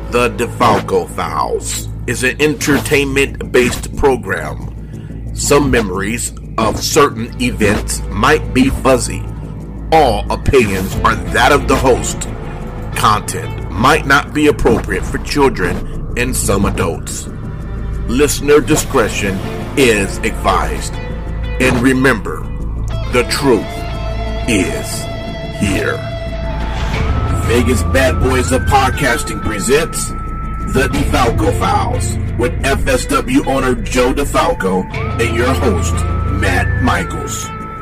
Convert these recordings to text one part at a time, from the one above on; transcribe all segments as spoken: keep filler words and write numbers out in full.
The DeFalco Files is an entertainment-based program. Some memories of certain events might be fuzzy. All opinions are that of the host. Content might not be appropriate for children and some adults. Listener discretion is advised. And remember, the truth is here. Vegas Bad Boys of Podcasting presents The DeFalco Files with F S W owner Joe DeFalco and your host, Matt Michaels.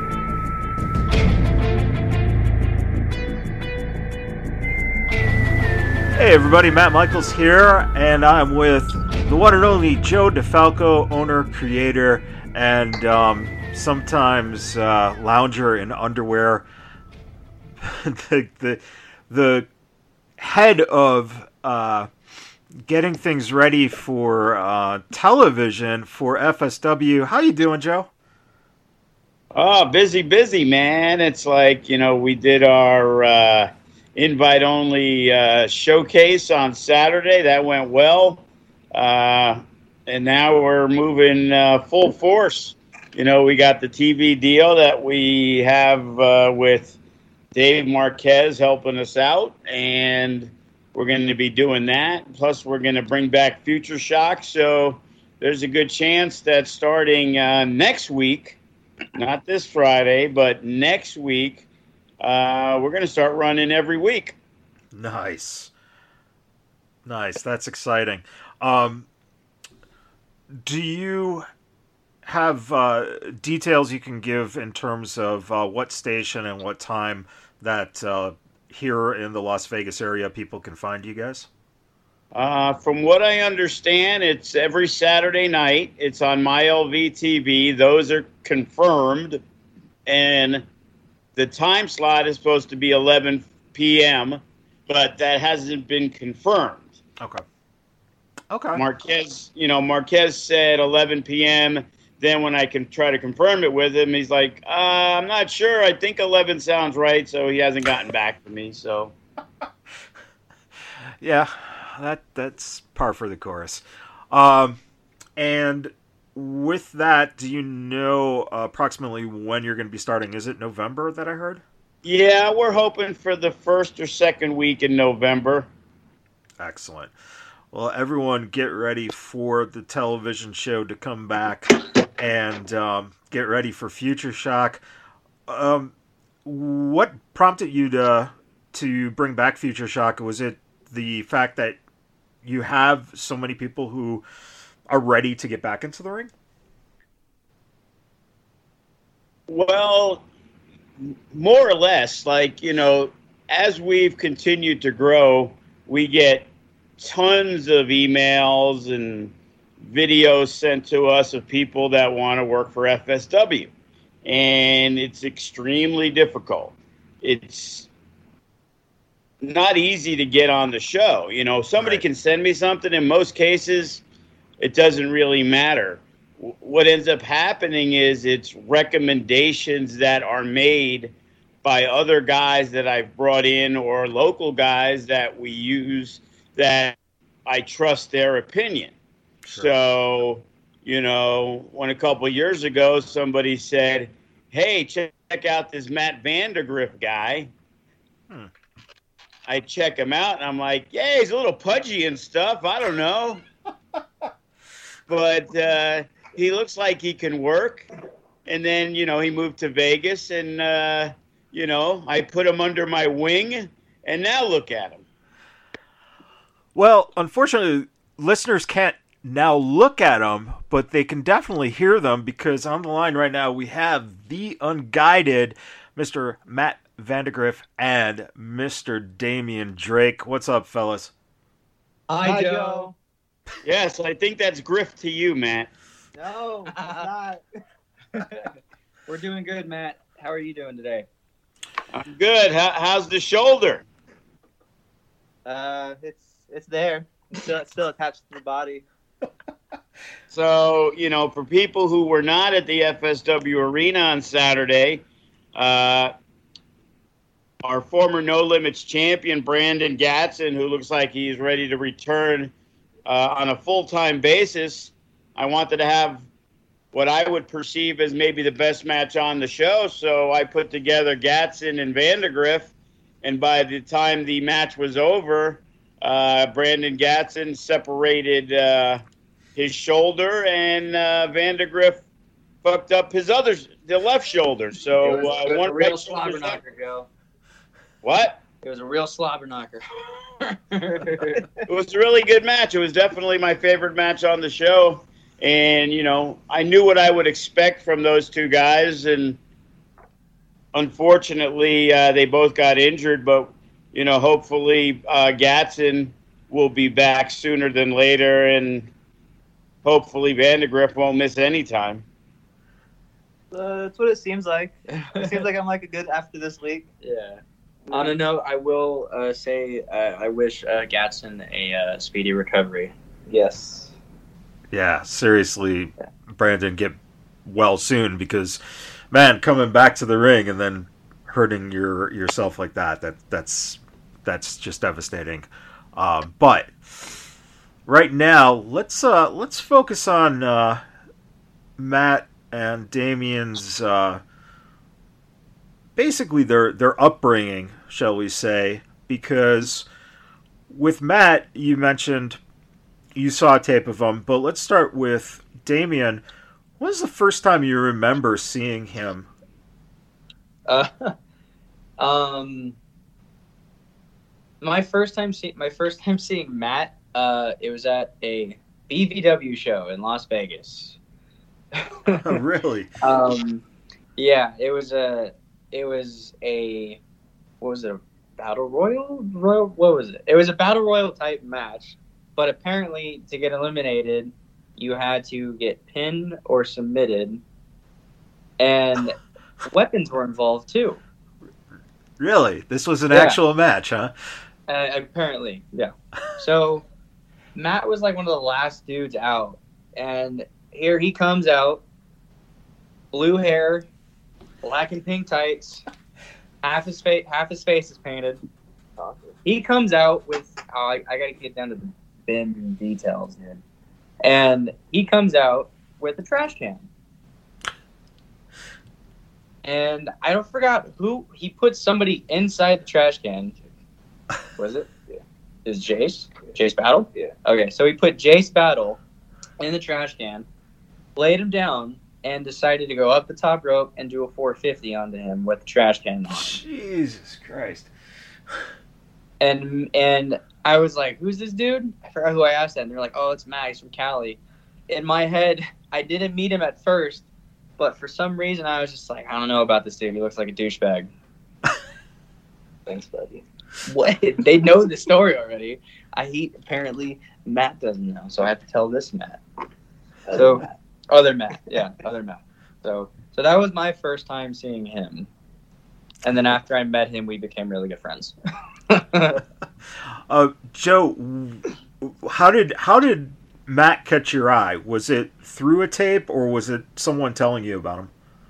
Hey everybody, Matt Michaels here, and I'm with the one and only Joe DeFalco, owner, creator, and um, sometimes uh, lounger in underwear. the, the the head of uh, getting things ready for uh, television for F S W. How you doing, Joe? Oh, busy, busy, man. It's like, you know, we did our uh, invite-only uh, showcase on Saturday. That went well. Uh, and now we're moving uh, full force. You know, we got the T V deal that we have uh, with Dave Marquez helping us out, and we're going to be doing that. Plus, we're going to bring back Future Shock. So there's a good chance that starting uh, next week, not this Friday, but next week, uh, we're going to start running every week. Nice. Nice. That's exciting. Um, do you have uh, details you can give in terms of uh, what station and what time that uh, here in the Las Vegas area people can find you guys? Uh, from what I understand, it's every Saturday night. It's on My L V T V. Those are confirmed. And the time slot is supposed to be eleven p.m., but that hasn't been confirmed. Okay. Okay. Marquez, you know, Marquez said eleven p.m., Then when I can try to confirm it with him, he's like, uh, I'm not sure. I think eleven sounds right. So he hasn't gotten back to me. So, yeah, that that's par for the course. Um, and with that, do you know uh, approximately when you're going to be starting? Is it November that I heard? Yeah, we're hoping for the first or second week in November. Excellent. Well, everyone get ready for the television show to come back and um, get ready for Future Shock. Um, what prompted you to to bring back Future Shock? Was it the fact that you have so many people who are ready to get back into the ring? Well, more or less. Like, you know, as we've continued to grow, we get tons of emails and videos sent to us of people that want to work for F S W. And it's extremely difficult. It's not easy to get on the show. You know, somebody Right. can send me something. In most cases, it doesn't really matter. What ends up happening is it's recommendations that are made by other guys that I've brought in or local guys that we use that I trust their opinion. Sure. So, you know, when a couple of years ago somebody said, hey, check out this Matt Vandergriff guy. Hmm. I check him out, and I'm like, yeah, he's a little pudgy and stuff. I don't know. But uh, he looks like he can work. And then, you know, he moved to Vegas, and, uh, you know, I put him under my wing, and now look at him. Well, unfortunately, listeners can't now look at them, but they can definitely hear them because on the line right now we have the unguided Mister Matt Vandergriff and Mister Damian Drake. What's up, fellas? Hi, Joe. Yes, I think that's griff to you, Matt. No, it's not. We're doing good, Matt. How are you doing today? I'm good. How, how's the shoulder? Uh, it's it's there. It's still, it's still attached to the body. So, you know, for people who were not at the F S W arena on Saturday, uh, our former No Limits champion, Brandon Gatson, who looks like he's ready to return uh, on a full-time basis. I wanted to have what I would perceive as maybe the best match on the show, so I put together Gatson and Vandegrift, and by the time the match was over, uh, Brandon Gatson separated uh, his shoulder, and uh, Vandegrift fucked up his other, the left shoulder. So it was, uh, it was one a real right slobber shoulder's up. knocker, Joe. What? It was a real slobber knocker. It was a really good match. It was definitely my favorite match on the show. And, you know, I knew what I would expect from those two guys. And unfortunately, uh, they both got injured. But, you know, hopefully uh, Gatson will be back sooner than later. And hopefully Vandegrift won't miss any time. Uh, that's what it seems like. It seems like I'm like a good after this week. Yeah. On a note, I will uh, say uh, I wish uh, Gatson a uh, speedy recovery. Yes. Yeah, seriously, Brandon, get well soon, because, man, coming back to the ring and then hurting your yourself like that, that that's that's just devastating. Uh, but right now, let's uh, let's focus on uh, Matt and Damien's uh, basically their their upbringing, shall we say? Because with Matt, you mentioned you saw a tape of him, but let's start with Damien. When was the first time you remember seeing him? Uh, um, my first time see- my first time seeing Matt, uh, it was at a B V W show in Las Vegas. Oh, really? Um, yeah, it was a it was a what was it? A battle royal? Royal? What was it? It was a battle royal type match. But apparently, to get eliminated, you had to get pinned or submitted, and weapons were involved too. Really? This was an Yeah. actual match, huh? Uh, apparently, yeah. So Matt was like one of the last dudes out, and here he comes out, blue hair, black and pink tights, half his face, half his face is painted. He comes out with, oh, I, I got to get down to the bin details, dude. And he comes out with a trash can. And I don't forgot who he put somebody inside the trash can. Was it? Yeah. Is Jace? Jace Battle? Yeah. Okay, so he put Jace Battle in the trash can, laid him down, and decided to go up the top rope and do a four fifty onto him with the trash can on. Jesus Christ. And and I was like, who's this dude? I forgot who I asked that. And they're like, oh, it's Matt. He's from Cali. In my head, I didn't meet him at first, but for some reason, I was just like, I don't know about this dude. He looks like a douchebag. Thanks, buddy. What? They know the story already. I he apparently Matt doesn't know, so I have to tell this Matt. Other so Matt. other Matt, yeah, other Matt. So so that was my first time seeing him, and then after I met him, we became really good friends. uh, Joe, how did how did Matt catch your eye? Was it through a tape, or was it someone telling you about him?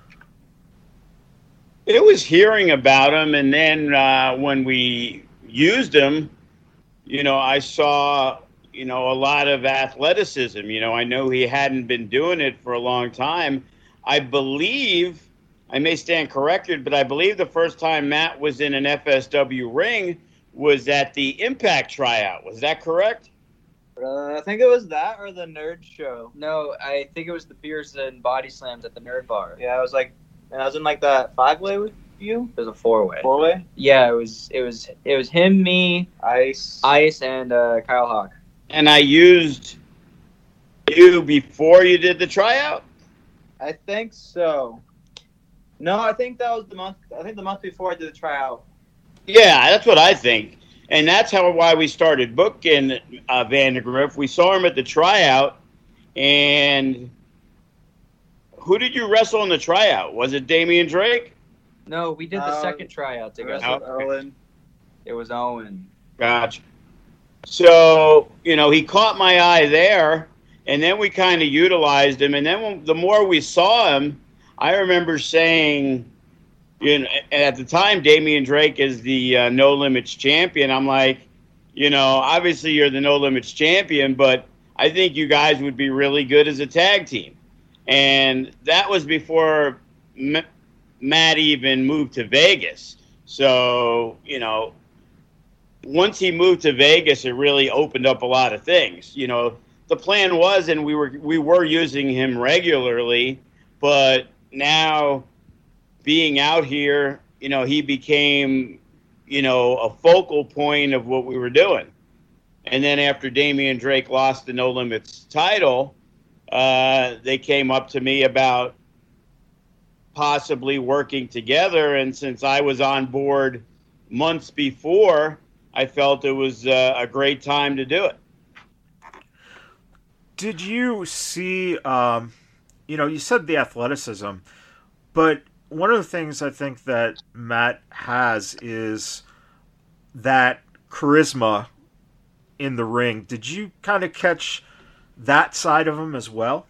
It was hearing about him, and then uh, when we used him, you know, I saw, you know, a lot of athleticism. You know, I know he hadn't been doing it for a long time. I believe, I may stand corrected, but I believe the first time Matt was in an F S W ring was at the Impact tryout. Was that correct? Uh, I think it was that or the Nerd Show. No, I think it was the beers and body slams at the Nerd Bar. Yeah, I was like, and I was in like that five way with you, It was a four way. four way. Yeah, it was it was it was him, me, Ice. Ice, and uh, Kyle Hawk. And I used you before you did the tryout? I think so. No, I think that was the month. I think the month before I did the tryout. Yeah, that's what I think. And that's how why we started booking uh, Vandegrift. We saw him at the tryout, and who did you wrestle in the tryout? Was it Damian Drake? No, we did the Uh, second tryout The rest together. of Owen. It was Owen. Gotcha. So, you know, he caught my eye there, and then we kind of utilized him. And then when, the more we saw him, I remember saying, you know, and at the time, Damian Drake is the uh, No Limits champion. I'm like, you know, obviously you're the No Limits champion, but I think you guys would be really good as a tag team. And that was before M- Matt even moved to Vegas. So, you know, once he moved to Vegas, it really opened up a lot of things. You know, the plan was, and we were we were using him regularly, but now being out here, you know, he became, you know, a focal point of what we were doing. And then after Damian Drake lost the No Limits title, uh, they came up to me about possibly working together. And since I was on board months before, I felt it was uh, a great time to do it. Did you see, um, you know, you said the athleticism, but one of the things I think that Matt has is that charisma in the ring. Did you kind of catch that side of him as well?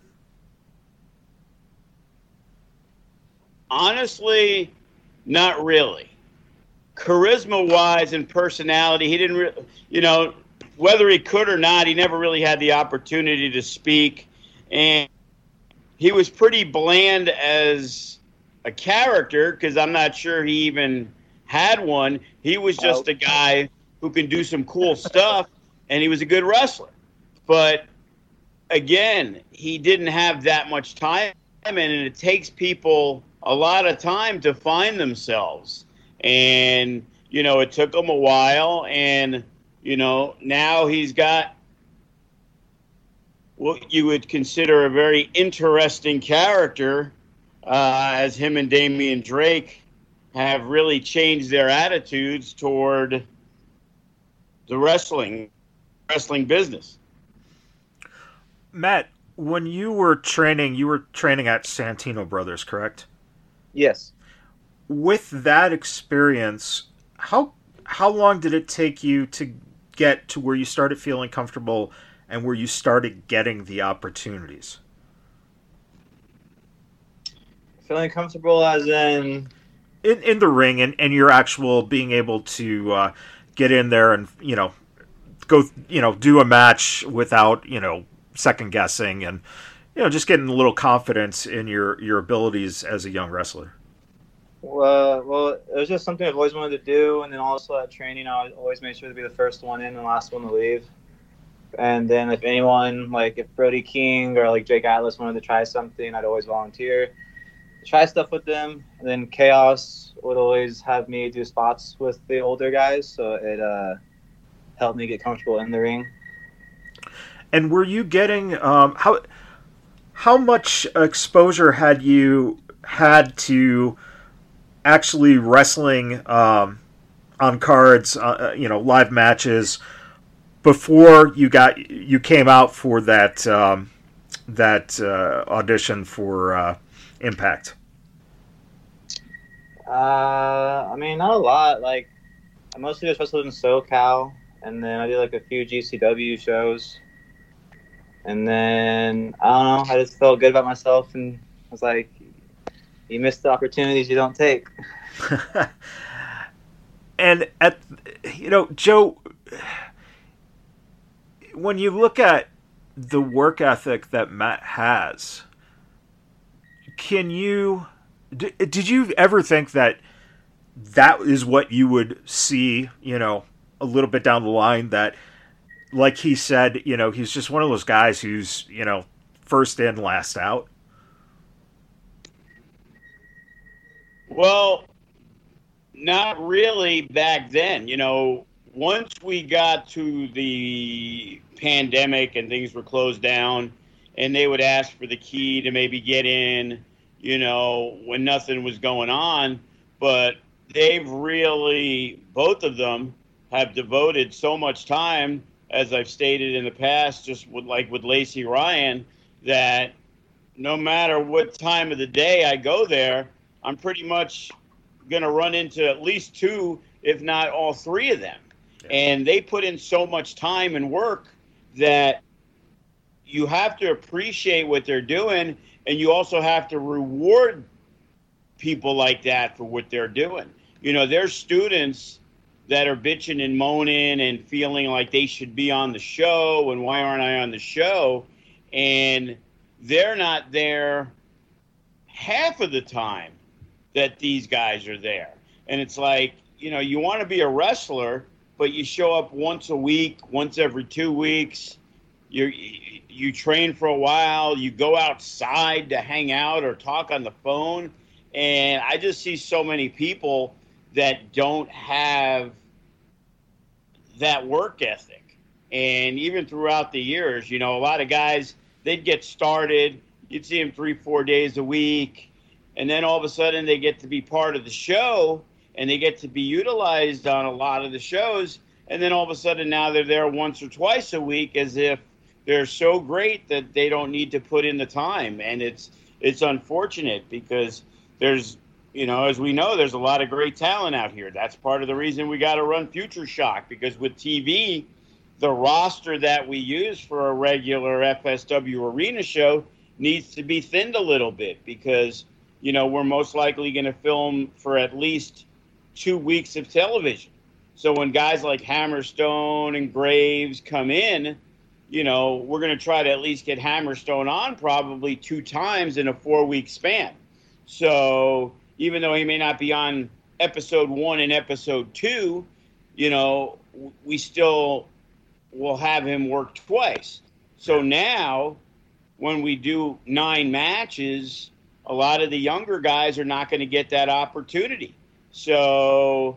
Honestly, not really. Charisma-wise and personality, he didn't really, you know, whether he could or not, he never really had the opportunity to speak. And he was pretty bland as a character because I'm not sure he even had one. He was just a guy who can do some cool stuff, and he was a good wrestler. But, again, he didn't have that much time, and it takes people a lot of time to find themselves. And, you know, it took him a while, and, you know, now he's got what you would consider a very interesting character, uh, as him and Damian Drake have really changed their attitudes toward the wrestling wrestling business. Matt, when you were training, you were training at Santino Brothers, correct? Yes. With that experience, how how long did it take you to get to where you started feeling comfortable and where you started getting the opportunities? Feeling comfortable as in in in the ring, and, and your actual being able to uh, get in there and, you know, go, you know, do a match without, you know, second guessing, and, you know, just getting a little confidence in your, your abilities as a young wrestler. Well, well, it was just something I've always wanted to do, and then also at training, I always made sure to be the first one in and the last one to leave. And then if anyone, like if Brody King or like Jake Atlas wanted to try something, I'd always volunteer, try stuff with them. And then Chaos would always have me do spots with the older guys, so it uh, helped me get comfortable in the ring. And were you getting um, how how much exposure had you had to actually wrestling um, on cards, uh, you know, live matches before you got you came out for that um, that uh, audition for uh, Impact? Uh, I mean, not a lot. Like, I mostly just wrestled in SoCal, and then I did like a few G C W shows, and then I don't know. I just felt good about myself, and I was like, you miss the opportunities you don't take. And at, you know, Joe, when you look at the work ethic that Matt has, can you, did you ever think that that is what you would see, you know, a little bit down the line, that, like he said, you know, he's just one of those guys who's, you know, first in, last out? Well, not really back then. You know, once we got to the pandemic and things were closed down, and they would ask for the key to maybe get in, you know, when nothing was going on. But they've really, both of them have devoted so much time, as I've stated in the past, just with, like with Lacey Ryan, that no matter what time of the day I go there, I'm pretty much going to run into at least two, if not all three of them. Yeah. And they put in so much time and work that you have to appreciate what they're doing, and you also have to reward people like that for what they're doing. You know, there's students that are bitching and moaning and feeling like they should be on the show and why aren't I on the show? And they're not there half of the time that these guys are there. And it's like, you know, you want to be a wrestler, but you show up once a week, once every two weeks. You you train for a while. You go outside to hang out or talk on the phone. And I just see so many people that don't have that work ethic. And even throughout the years, you know, a lot of guys, they'd get started. You'd see them three, four days a week. And then all of a sudden they get to be part of the show and they get to be utilized on a lot of the shows. And then all of a sudden now they're there once or twice a week as if they're so great that they don't need to put in the time. And it's it's unfortunate because there's, you know, as we know, there's a lot of great talent out here. That's part of the reason we got to run Future Shock, because with T V, the roster that we use for a regular F S W arena show needs to be thinned a little bit because, you know, we're most likely going to film for at least two weeks of television. So when guys like Hammerstone and Graves come in, you know, we're going to try to at least get Hammerstone on probably two times in a four-week span. So even though he may not be on episode one and episode two, you know, we still will have him work twice. So now when we do nine matches, a lot of the younger guys are not going to get that opportunity. So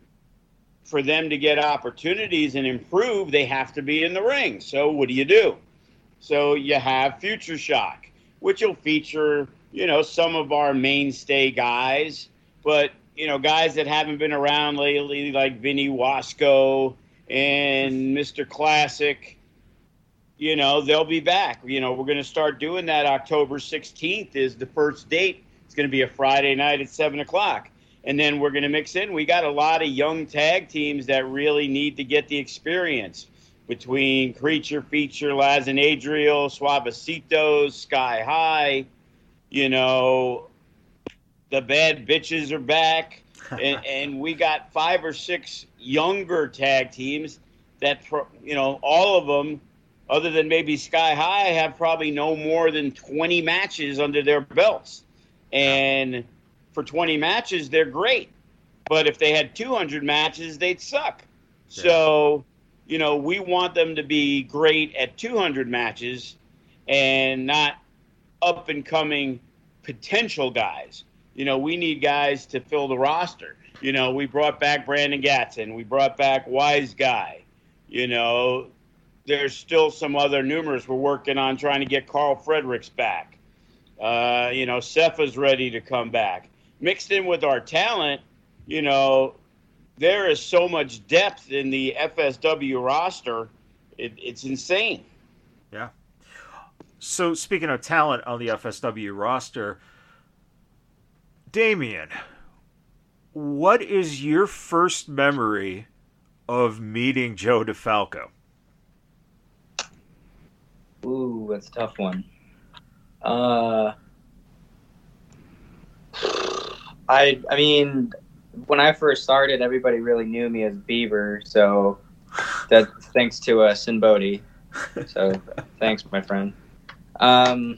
for them to get opportunities and improve, they have to be in the ring. So what do you do? So you have Future Shock, which will feature, you know, some of our mainstay guys, but, you know, guys that haven't been around lately, like Vinny Wasco and Mister Classic, you know, they'll be back. You know, we're going to start doing that. October sixteenth is the first date. It's going to be a Friday night at seven o'clock. And then we're going to mix in. We got a lot of young tag teams that really need to get the experience between Creature Feature, Laz and Adriel, Suavecitos, Sky High. You know, the Bad Bitches are back. and, and we got five or six younger tag teams that, you know, all of them, other than maybe Sky High, have probably no more than twenty matches under their belts. And for twenty matches, they're great. But if they had two hundred matches, they'd suck. Yeah. So, you know, we want them to be great at two hundred matches and not up-and-coming potential guys. You know, we need guys to fill the roster. You know, we brought back Brandon Gatson. We brought back Wise Guy. You know, there's still some other numerous. We're working on trying to get Carl Fredericks back. Uh, you know, Cepha's ready to come back. Mixed in with our talent, you know, there is so much depth in the F S W roster. It, it's insane. Yeah. So speaking of talent on the F S W roster, Damian, what is your first memory of meeting Joe DeFalco? Ooh, that's a tough one. Uh, I I mean, when I first started, everybody really knew me as Beaver, so that's thanks to uh, Sin Bodhi. So thanks, my friend. Um,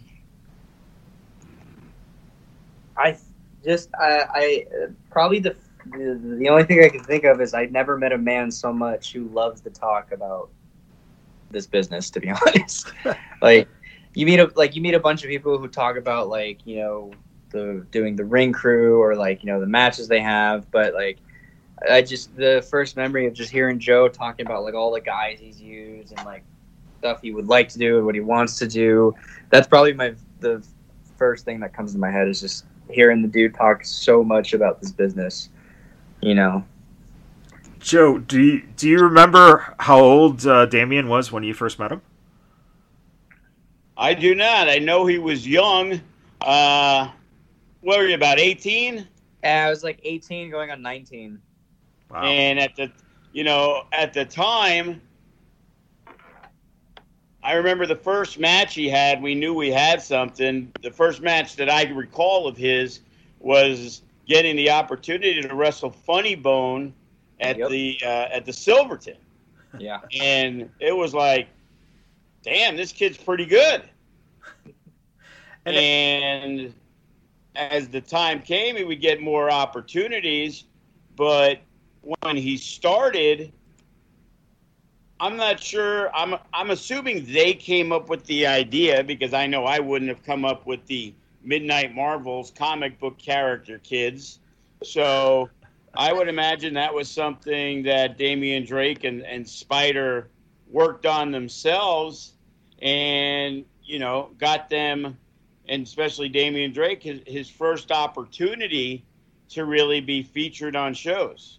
I just I, I probably the, the the only thing I can think of is I never met a man so much who loves to talk about this business. To be honest, like you meet a like you meet a bunch of people who talk about like you know. the doing the ring crew or like, you know, the matches they have. But like, I just, the first memory of just hearing Joe talking about like all the guys he's used and like stuff he would like to do and what he wants to do. That's probably my, the first thing that comes to my head is just hearing the dude talk so much about this business, you know. Joe, do you, do you remember how old uh, Damian was when you first met him? I do not. I know he was young. Uh, What were you, about eighteen? Yeah, I was like eighteen going on nineteen. Wow. And at the, you know, at the time, I remember the first match he had, we knew we had something. The first match that I recall of his was getting the opportunity to wrestle Funny Bone at Yep. the uh, at the Silverton. Yeah. And it was like, damn, this kid's pretty good. And And, it- as the time came, he would get more opportunities. But when he started, I'm not sure. I'm I'm assuming they came up with the idea, because I know I wouldn't have come up with the Midnight Marvels comic book character kids. So I would imagine that was something that Damian Drake and, and Spider worked on themselves, and, you know, got them, and especially Damian Drake, his, his first opportunity to really be featured on shows.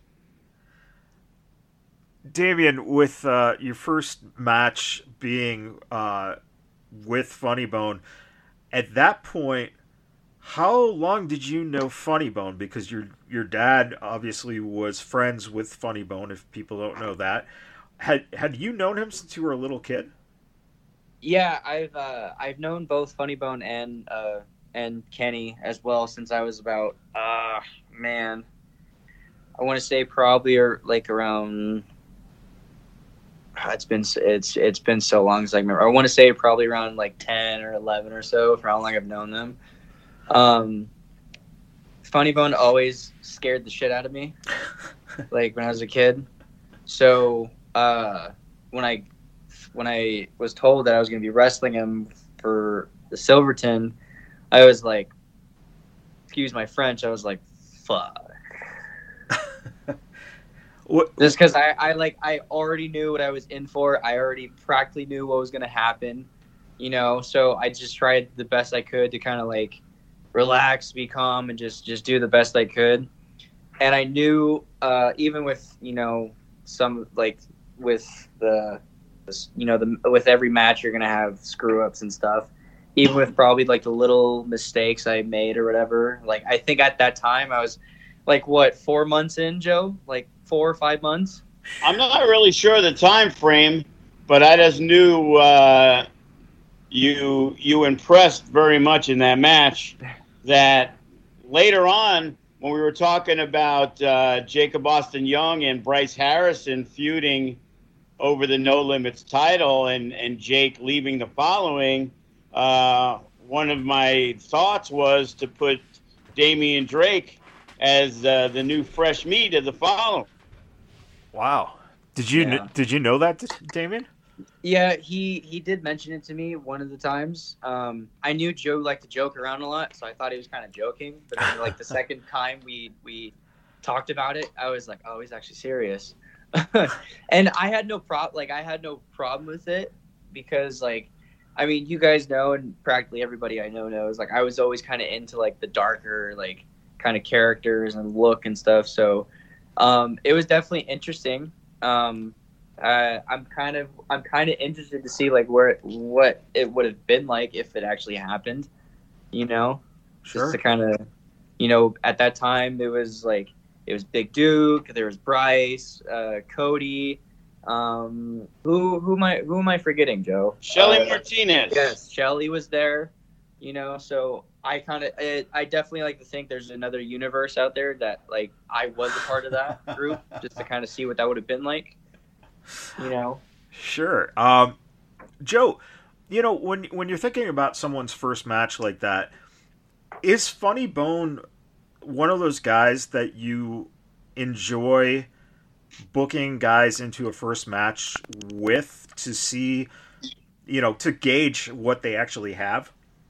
Damian, with uh, your first match being uh, with Funny Bone, at that point, how long did you know Funny Bone? Because your your dad obviously was friends with Funny Bone. If people don't know that, had had you known him since you were a little kid? Yeah, I've uh, I've known both Funny Bone and uh, and Kenny as well since I was about uh man, I want to say probably or like around. It's been it's it's been so long as I remember. I want to say probably around like ten or eleven or so for how long I've known them. Um, Funny Bone always scared the shit out of me, like when I was a kid. So uh, when I when I was told that I was going to be wrestling him for the Silverton, I was like, excuse my French, I was like, fuck. What? Just because I, I like I already knew what I was in for. I already practically knew what was going to happen, you know. So I just tried the best I could to kind of like relax, be calm, and just just do the best I could. And I knew, uh, even with you know some like with the you know the with every match you're gonna have screw ups and stuff. Even with probably like the little mistakes I made or whatever. Like I think at that time I was like what four months in, Joe? Like four or five months. I'm not really sure of the time frame, but I just knew uh, you you impressed very much in that match. That later on, when we were talking about uh, Jacob Austin Young and Bryce Harrison feuding over the No Limits title, and, and Jake leaving the following, uh, one of my thoughts was to put Damian Drake as uh, the new fresh meat of the following. Wow. Did you Yeah. kn- did you know that, Damian? Yeah, he he did mention it to me one of the times. Um, I knew Joe liked to joke around a lot, so I thought he was kind of joking. But then, like the second time we we talked about it, I was like, oh, he's actually serious. And I had no prob like I had no problem with it because like, I mean, you guys know, and practically everybody I know knows. Like, I was always kind of into like the darker like kind of characters and look and stuff. So um, it was definitely interesting. Um, Uh, I'm kind of I'm kind of interested to see like where it, what it would have been like if it actually happened, you know, Sure. just to kind of, you know, at that time there was like it was Big Duke, there was Bryce, uh, Cody, um, who who am I who am I forgetting, Joe? Shelly Uh, Martinez. Yes, Shelly was there, you know. So I kind of I definitely like to think there's another universe out there that like I was a part of that group just to kind of see what that would have been like. You know, Sure. Um, Joe, you know, when when you're thinking about someone's first match like that, is Funny Bone one of those guys that you enjoy booking guys into a first match with to see, you know, to gauge what they actually have?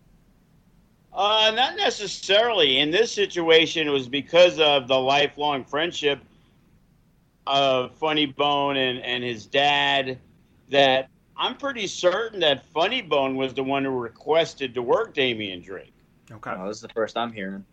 Uh, not necessarily. In this situation, it was because of the lifelong friendship of Funny Bone and, and his dad that I'm pretty certain that Funny Bone was the one who requested to work Damian Drake. Okay. oh, this is the first I'm hearing.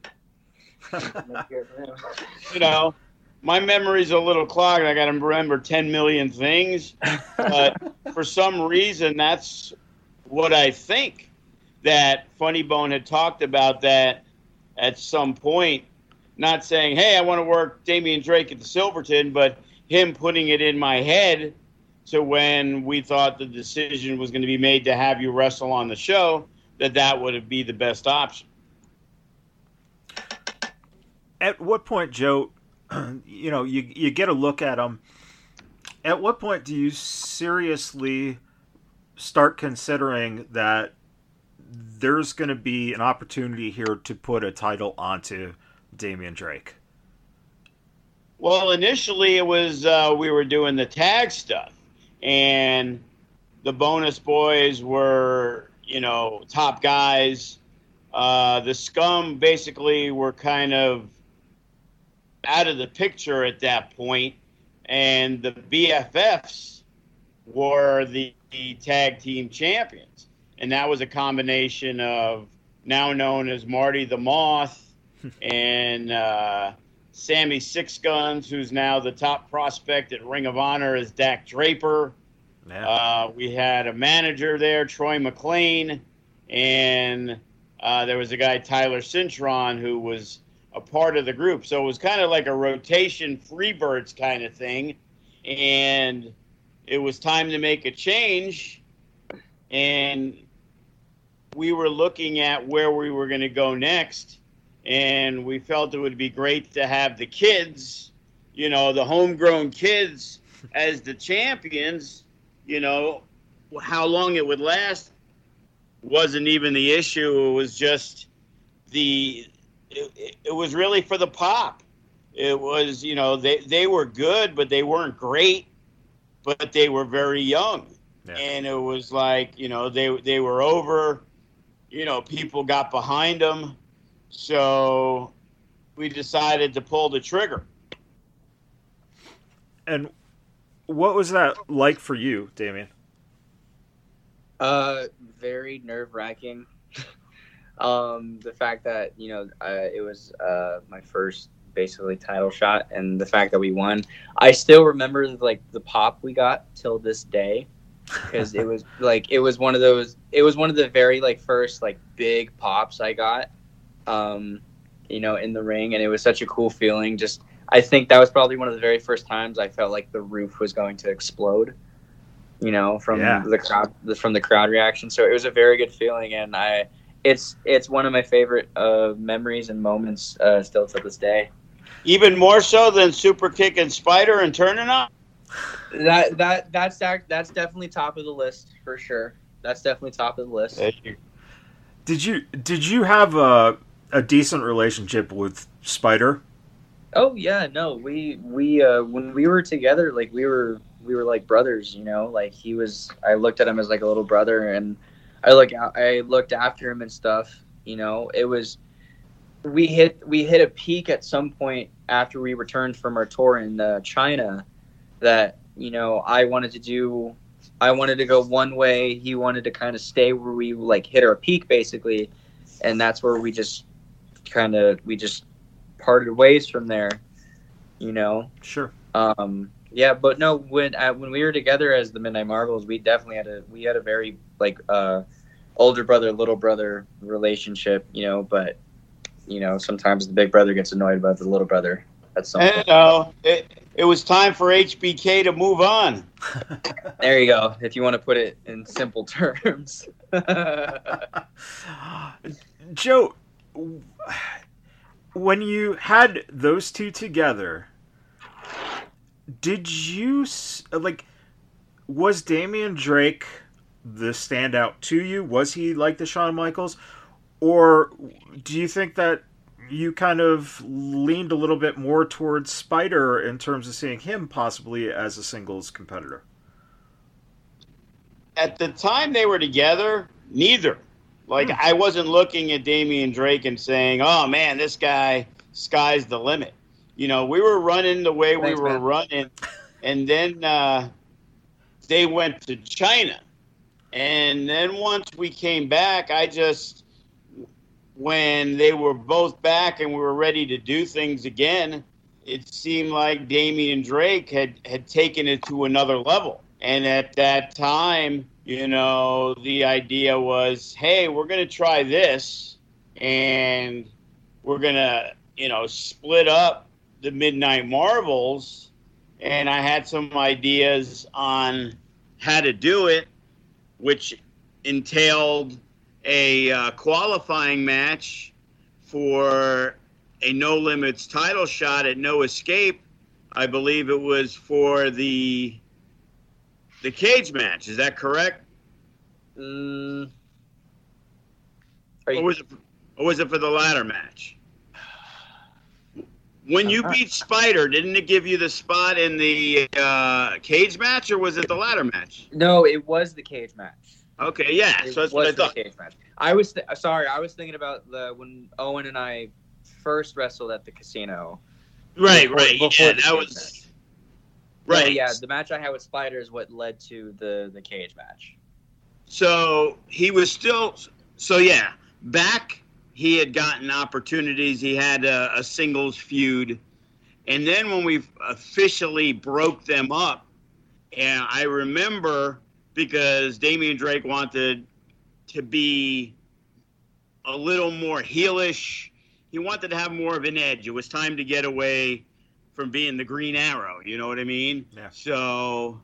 You know, my memory's a little clogged. I got to remember ten million things. But for some reason, that's what I think, that Funny Bone had talked about that at some point. Not saying, hey, I want to work Damian Drake at the Silverton, but him putting it in my head to when we thought the decision was going to be made to have you wrestle on the show, that that would be the best option. at what point, Joe, you know, you you get a look at them. At what point do you seriously start considering that there's going to be an opportunity here to put a title onto Damian Drake? Well, initially it was uh, we were doing the tag stuff, and the Bonus Boys were, you know, top guys. Uh, the Scum basically were kind of out of the picture at that point, and the B F Fs were the, the tag team champions. And that was a combination of now known as Marty the Moth and uh, Sammy Six Guns, who's now the top prospect at Ring of Honor, as Dak Draper. Yeah. Uh, we had a manager there, Troy McLean, and uh, there was a guy, Tyler Cintron, who was a part of the group. So it was kind of like a rotation Freebirds kind of thing. And it was time to make a change. And we were looking at where we were going to go next. And we felt it would be great to have the kids, you know, the homegrown kids as the champions. You know, how long it would last wasn't even the issue. It was just the, it, it was really for the pop. It was, you know, they, they were good, but they weren't great, but they were very young. Yeah. And it was like, you know, they, they were over, you know, people got behind them. So we decided to pull the trigger. And what was that like for you, Damian? Uh, very nerve-wracking. um, the fact that, you know, uh, it was uh, my first basically title shot, and the fact that we won. I still remember like the pop we got till this day, because it was like it was one of those. It was one of the very like first like big pops I got, um, you know, in the ring, and it was such a cool feeling. Just I think that was probably one of the very first times I felt like the roof was going to explode, you know, from yeah. the crowd, from the crowd reaction. So it was a very good feeling, and I, it's it's one of my favorite uh, memories and moments uh, still to this day. Even more so than super kicking Spider and turning up. That that that's that's definitely top of the list for sure. That's definitely top of the list. Thank you. Did you did you have a a decent relationship with Spider? Oh yeah, no, we we uh, when we were together, like we were we were like brothers, you know. Like he was, I looked at him as like a little brother, and I look I looked after him and stuff. You know, it was we hit we hit a peak at some point after we returned from our tour in uh, China. That, you know, I wanted to do, I wanted to go one way. He wanted to kind of stay where we like hit our peak basically, and that's where we just kind of we just. parted ways from there, you know. Sure. Um. Yeah, but no. When uh, when we were together as the Midnight Marvels, we definitely had a we had a very like uh, older brother little brother relationship, you know. But you know, sometimes the big brother gets annoyed about the little brother at some point. You know, it it was time for H B K to move on. There you go. If you want to put it in simple terms. Joe, when you had those two together, did you, like, was Damian Drake the standout to you? Was he like the Shawn Michaels? Or do you think that you kind of leaned a little bit more towards Spider in terms of seeing him possibly as a singles competitor? At the time they were together, neither. Like, hmm. I wasn't looking at Damian Drake and saying, oh, man, this guy, sky's the limit. You know, we were running the way Thanks, we were man. running, and then uh, they went to China. And then once we came back, I just, when they were both back and we were ready to do things again, it seemed like Damian Drake had, had taken it to another level. And at that time, you know, the idea was, hey, we're going to try this, and we're going to, you know, split up the Midnight Marvels. And I had some ideas on how to do it, which entailed a uh, qualifying match for a No Limits title shot at No Escape. I believe it was for the the cage match. Is that correct? Mm, or, you, was it, or was it for the ladder match? When you beat Spider, didn't it give you the spot in the uh, cage match, or was it the ladder match? No, it was the cage match. Okay, yeah. It so that's was what I the thought. cage match. I was th- sorry. I was thinking about the when Owen and I first wrestled at the casino. Right, before, right. Before yeah, the that cage was match. right. No, yeah, the match I had with Spider is what led to the the cage match. So he was still. So yeah, back he had gotten opportunities. He had a, a singles feud, and then when we officially broke them up, and I remember because Damian Drake wanted to be a little more heelish. He wanted to have more of an edge. It was time to get away from being the Green Arrow. You know what I mean? Yeah. So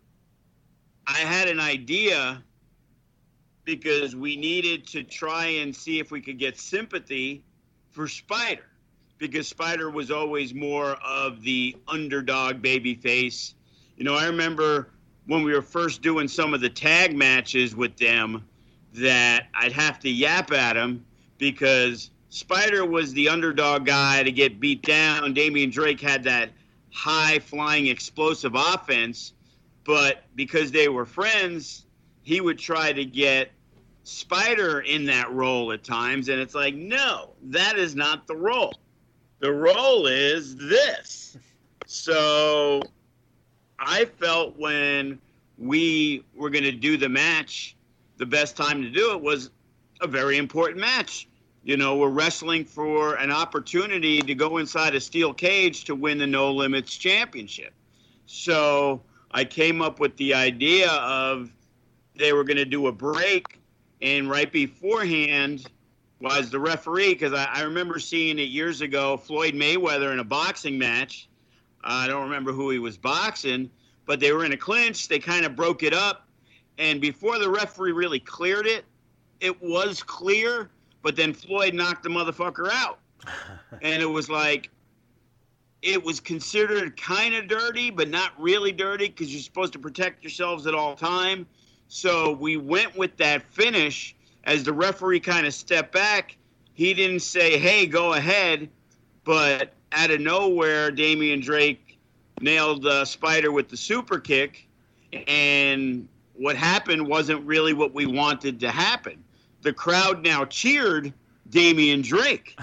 I had an idea because we needed to try and see if we could get sympathy for Spider, because Spider was always more of the underdog babyface. You know, I remember when we were first doing some of the tag matches with them that I'd have to yap at him because Spider was the underdog guy to get beat down. Damian Drake had that high-flying, explosive offense, but because they were friends, he would try to get Spider in that role at times, and it's like, no, that is not the role. The role is this. So I felt when we were going to do the match, the best time to do it was a very important match. You know, we're wrestling for an opportunity to go inside a steel cage to win the No Limits Championship. So I came up with the idea of they were going to do a break, and right beforehand was the referee, because I, I remember seeing it years ago, Floyd Mayweather in a boxing match. Uh, I don't remember who he was boxing, but they were in a clinch. They kind of broke it up, and before the referee really cleared it, it was clear, but then Floyd knocked the motherfucker out. And it was like, it was considered kind of dirty, but not really dirty, because you're supposed to protect yourselves at all time. So we went with that finish. As the referee kind of stepped back, he didn't say, hey, go ahead. But out of nowhere, Damian Drake nailed uh, Spider with the super kick. And what happened wasn't really what we wanted to happen. The crowd now cheered Damian Drake.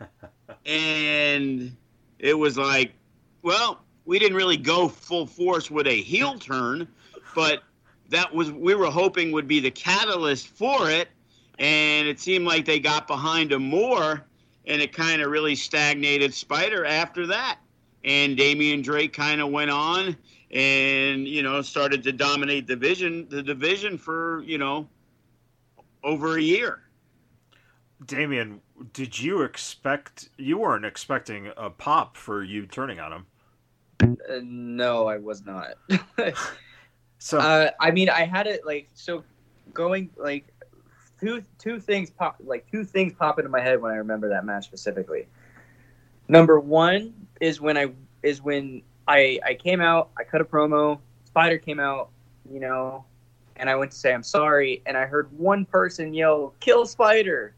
And it was like, well, we didn't really go full force with a heel turn, but that was, we were hoping would be the catalyst for it. And it seemed like they got behind him more, and it kind of really stagnated Spider after that. And Damian Drake kind of went on and, you know, started to dominate the division, the division for, you know, over a year. Damian, did you expect, you weren't expecting a pop for you turning on him? Uh, no, I was not. So uh, I mean, I had it like, so going like two two things pop like two things pop into my head when I remember that match specifically. Number one is when I is when I I came out, I cut a promo, Spider came out, you know, and I went to say I'm sorry, and I heard one person yell, "Kill Spider."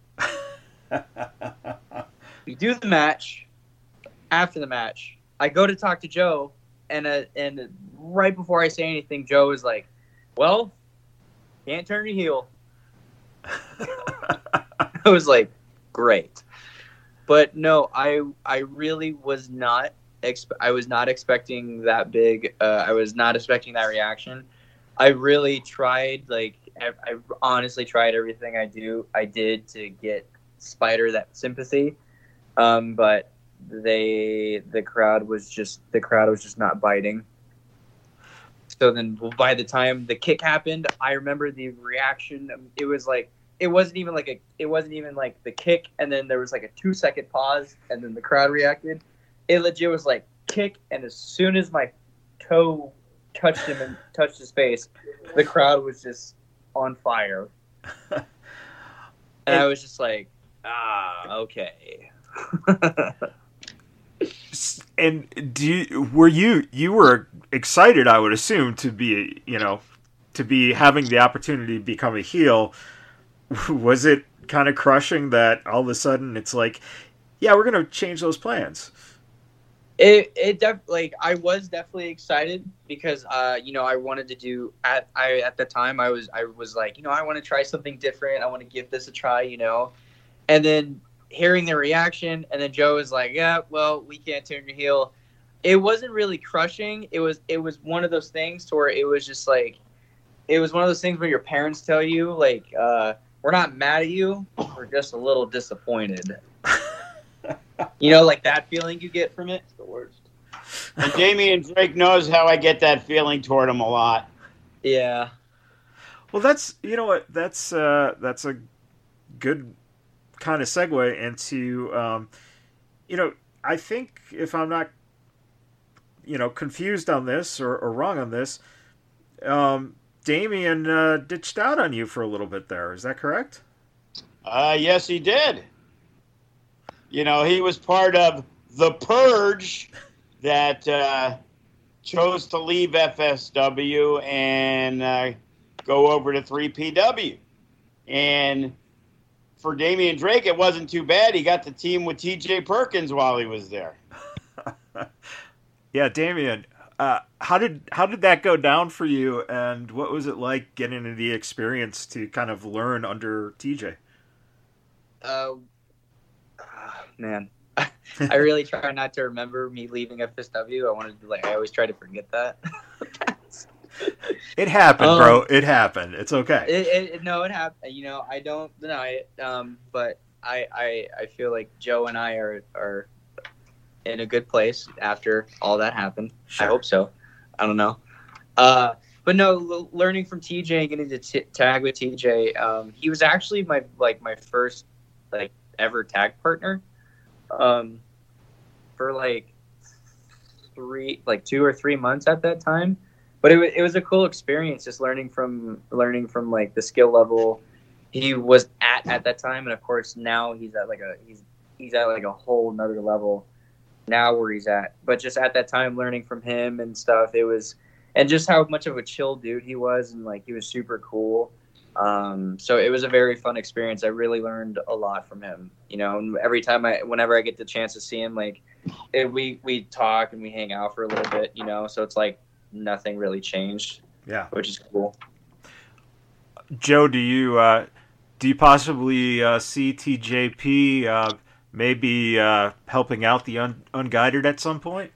We do the match. After the match, I go to talk to Joe, and uh, and right before I say anything, Joe is like, "Well, can't turn your heel." I was like, "Great," but no, I I really was not. Exp- I was not expecting that big. Uh, I was not expecting that reaction. I really tried. Like, I, I honestly tried everything I do. I did to get Spider that sympathy, um, but they the crowd was just the crowd was just not biting. So then by the time the kick happened, I remember the reaction. It was like it wasn't even like a it wasn't even like the kick, and then there was like a two second pause, and then the crowd reacted. It legit was like kick, and as soon as my toe touched him and touched his face, the crowd was just on fire. And I was just like, ah, okay. And do you, were you you were excited, I would assume, to be, you know, to be having the opportunity to become a heel? Was it kind of crushing that all of a sudden it's like, yeah, we're going to change those plans? It it def- like I was definitely excited because uh you know I wanted to do at I at the time I was I was like, you know, I want to try something different. I want to give this a try, you know. And then hearing the reaction, and then Joe was like, yeah, well, we can't turn your heel. It wasn't really crushing. It was it was one of those things to where it was just like, it was one of those things where your parents tell you, like, uh, we're not mad at you, we're just a little disappointed. You know, like that feeling you get from it. It's the worst. And Damian Drake knows how I get that feeling toward him a lot. Yeah. Well, that's, you know what, that's uh, that's a good kind of segue into, um, you know, I think if I'm not, you know, confused on this or, or wrong on this, um, Damian uh, ditched out on you for a little bit there. Is that correct? Uh, yes, he did. You know, he was part of the purge that uh, chose to leave F S W and uh, go over to three P W. And for Damian Drake, it wasn't too bad. He got the team with T J Perkins while he was there. Yeah, Damian, uh, how did how did that go down for you, and what was it like getting into the experience to kind of learn under T J? Uh, oh, man, I really try not to remember me leaving F S W. I wanted to, like, I always try to forget that. It happened, um, bro. It happened. It's okay. It, it, no, it happened. You know, I don't deny it. Um, but I, I, I feel like Joe and I are are in a good place after all that happened. Sure. I hope so. I don't know. Uh, but no, l- learning from T J and getting to t- tag with T J, um, he was actually my like my first like ever tag partner. Um, for like three, like two or three months at that time. But it was it was a cool experience, just learning from learning from like the skill level he was at at that time, and of course now he's at like a he's he's at like a whole nother level now where he's at. But just at that time, learning from him and stuff, it was, and just how much of a chill dude he was, and like he was super cool. Um, so it was a very fun experience. I really learned a lot from him, you know. And every time I, whenever I get the chance to see him, like it, we we talk and we hang out for a little bit, you know. So it's like nothing really changed. Yeah, which is cool. Joe, do you uh, do you possibly uh, see T J P uh, maybe uh, helping out the un- unguided at some point?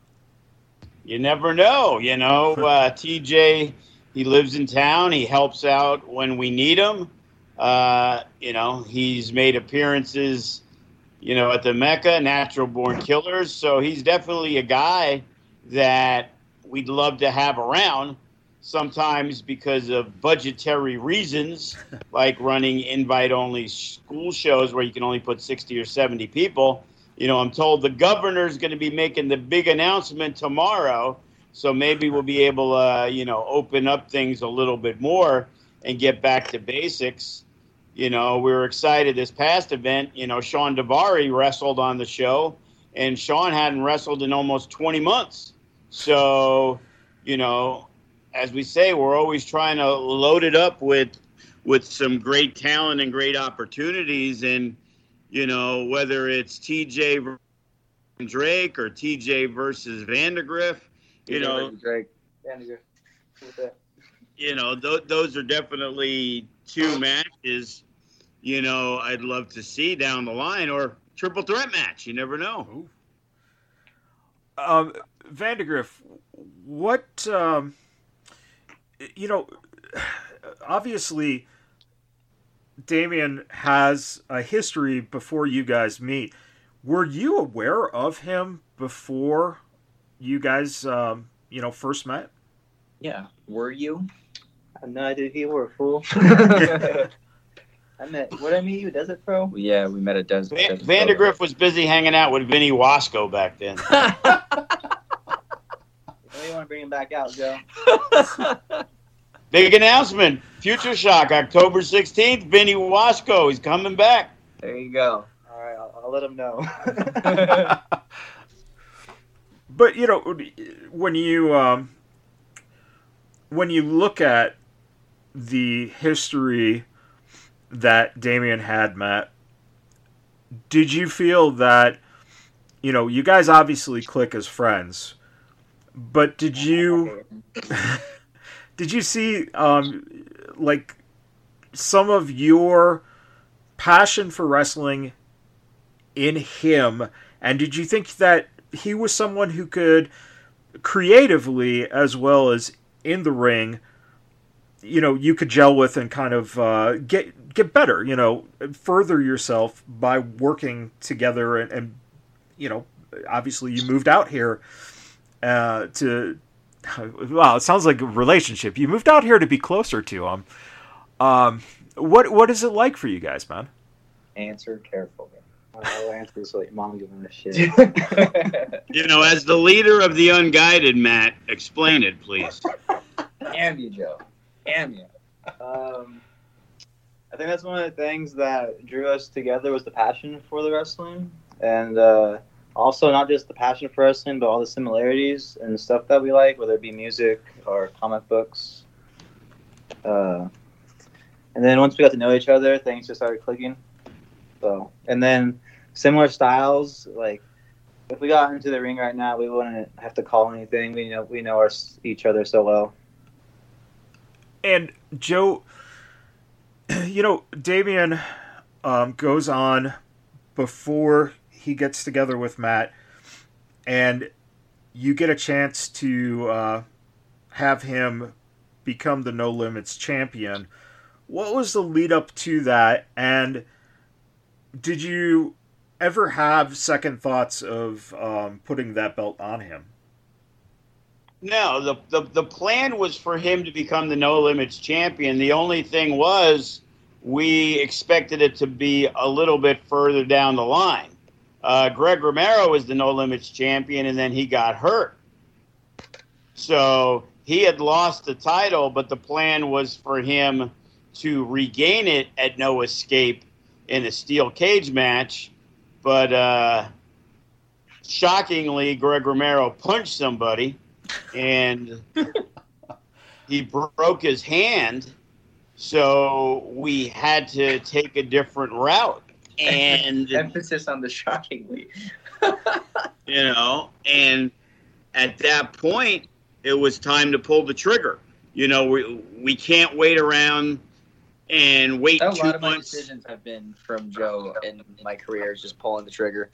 You never know. You know, uh, T J, he lives in town. He helps out when we need him. Uh, you know, he's made appearances, you know, at the Mecca, Natural Born Killers. So he's definitely a guy that we'd love to have around. Sometimes because of budgetary reasons, like running invite-only school shows where you can only put sixty or seventy people. You know, I'm told the governor's going to be making the big announcement tomorrow, so maybe we'll be able to, uh, you know, open up things a little bit more and get back to basics. You know, we were excited this past event. You know, Sean Davari wrestled on the show, and Sean hadn't wrestled in almost twenty months. So, you know, as we say, we're always trying to load it up with with some great talent and great opportunities. And, you know, whether it's T J versus Drake or T J versus Vandegrift, you know, Drake, Vandegrift. You know, th- those are definitely two matches, you know, I'd love to see down the line, or triple threat match. You never know. Um, Vandegrift, what, um, you know, obviously Damian has a history before you guys meet. Were you aware of him before you guys, um, you know, first met? Yeah. Were you? I have no idea who you were, fool. I met, what I meet you, Desert Pro? Yeah, we met at Desert, Va- Desert Vandegrift was busy hanging out with Vinny Wasco back then. You want to bring him back out, Joe? Big announcement. Future Shock, October sixteenth. Vinny Wasco, he's coming back. There you go. All right, I'll, I'll let him know. But you know, when you um, when you look at the history that Damian had, Matt, did you feel that, you know, you guys obviously click as friends, but did you did you see um, like some of your passion for wrestling in him, and did you think that he was someone who could creatively as well as in the ring, you know, you could gel with and kind of uh, get get better, you know, further yourself by working together, and, and you know, obviously you moved out here uh, to, wow, it sounds like a relationship. You moved out here to be closer to him. Um, what what is it like for you guys, man? Answer carefully. I'll answer this like mom giving a shit. You know, as the leader of the unguided, Matt, explain it, please. Damn you, Joe. Damn you. Um, I think that's one of the things that drew us together was the passion for the wrestling, and uh, also not just the passion for wrestling, but all the similarities and stuff that we like, whether it be music or comic books. Uh, and then once we got to know each other, things just started clicking. So, and then similar styles, like if we got into the ring right now, we wouldn't have to call anything. We know we know our, each other so well. And Joe, you know, Damian um, goes on before he gets together with Matt, and you get a chance to uh, have him become the No Limits champion. What was the lead up to that, and did you ever have second thoughts of um, putting that belt on him? No, the, the the plan was for him to become the No Limits champion. The only thing was we expected it to be a little bit further down the line. Uh, Greg Romero was the No Limits champion, and then he got hurt. So he had lost the title, but the plan was for him to regain it at No Escape in a steel cage match. But uh, shockingly, Greg Romero punched somebody, and he broke his hand, so we had to take a different route. And emphasis on the shockingly. You know, and at that point, it was time to pull the trigger. You know, we we can't wait around and wait a two lot of my months. decisions have been from Joe in my career, is just pulling the trigger.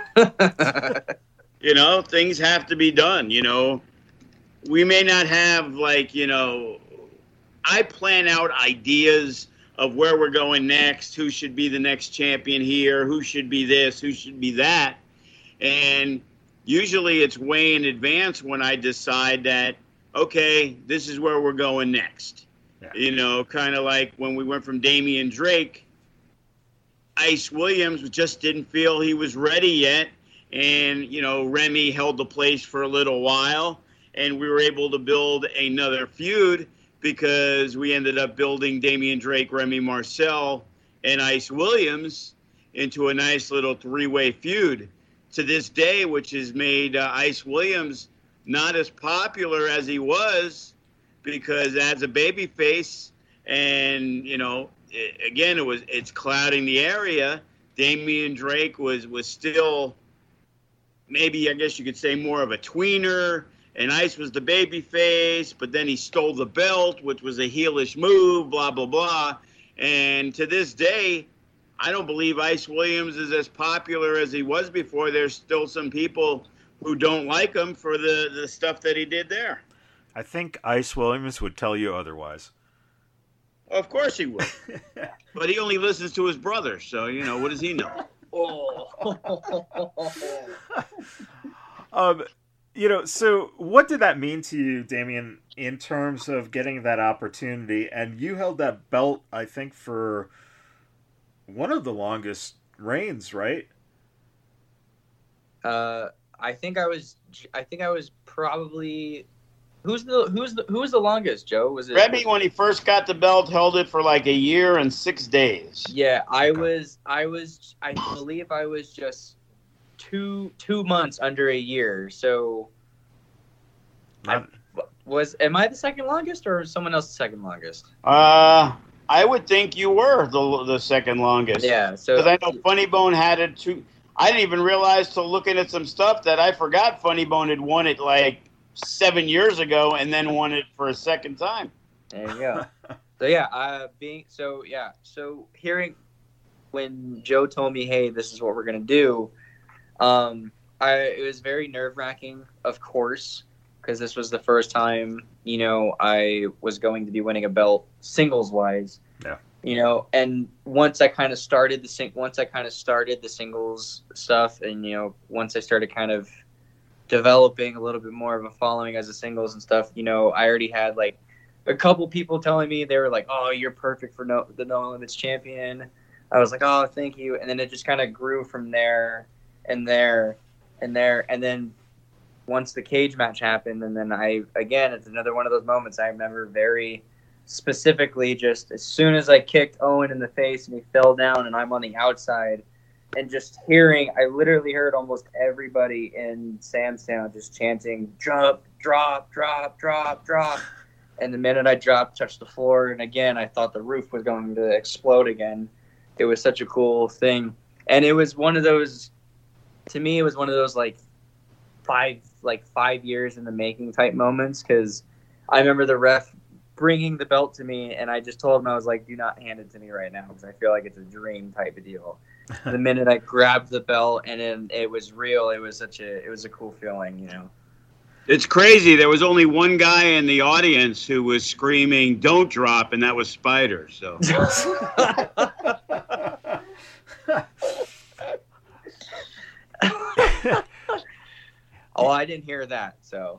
You know, things have to be done. You know, we may not have, like, you know, I plan out ideas of where we're going next, who should be the next champion here, who should be this, who should be that. And usually it's way in advance when I decide that, okay, this is where we're going next. Yeah. You know, kind of like when we went from Damian Drake, Ice Williams just didn't feel he was ready yet. And, you know, Remy held the place for a little while, and we were able to build another feud because we ended up building Damian Drake, Remy Marcel, and Ice Williams into a nice little three-way feud. To this day, which has made uh, Ice Williams not as popular as he was, because as a babyface, and, you know, it, again, it was it's clouding the area. Damian Drake was was still maybe, I guess you could say, more of a tweener, and Ice was the babyface, but then he stole the belt, which was a heelish move, blah, blah, blah. And to this day, I don't believe Ice Williams is as popular as he was before. There's still some people who don't like him for the, the stuff that he did there. I think Ice Williams would tell you otherwise. Of course he would. But he only listens to his brother, so, you know, what does he know? Oh. um, you know, so what did that mean to you, Damian, in terms of getting that opportunity? And you held that belt, I think, for one of the longest reigns, right? Uh, I think I was. I think I was probably Who's the who's the who was the longest, Joe? Was it Remy, when he first got the belt, held it for like a year and six days. Yeah, I was I was I believe I was just two two months under a year. So I was am I the second longest or someone else the second longest? Uh I would think you were the the second longest. Yeah, so because I know Funny Bone had it too. I didn't even realize till looking at some stuff that I forgot Funny Bone had won it like seven years ago and then won it for a second time. There you go. So yeah, uh, being so yeah, so hearing when Joe told me, "Hey, this is what we're gonna do," um, I it was very nerve wracking, of course, because this was the first time you know I was going to be winning a belt singles wise. Yeah. You know, and once I kind of started the sing- once I kind of started the singles stuff, and you know, once I started kind of developing a little bit more of a following as a singles and stuff, you know, I already had like a couple people telling me they were like, "Oh, you're perfect for no the No Limits champion." I was like, "Oh, thank you," and then it just kind of grew from there and there and there, and then once the cage match happened, and then I again, it's another one of those moments I remember very specifically. Just as soon as I kicked Owen in the face and he fell down, and I'm on the outside. And just hearing, I literally heard almost everybody in Samstown just chanting, "Drop, drop, drop, drop, drop." And the minute I dropped, touched the floor, and again, I thought the roof was going to explode again. It was such a cool thing. And it was one of those, to me, it was one of those like five, like five years in the making type moments. Because I remember the ref bringing the belt to me, and I just told him, I was like, "Do not hand it to me right now," because I feel like it's a dream type of deal. The minute I grabbed the belt and it, it was real, it was such a it was a cool feeling, you know. It's crazy. There was only one guy in the audience who was screaming, "Don't drop," and that was Spider. So. Oh, I didn't hear that. So.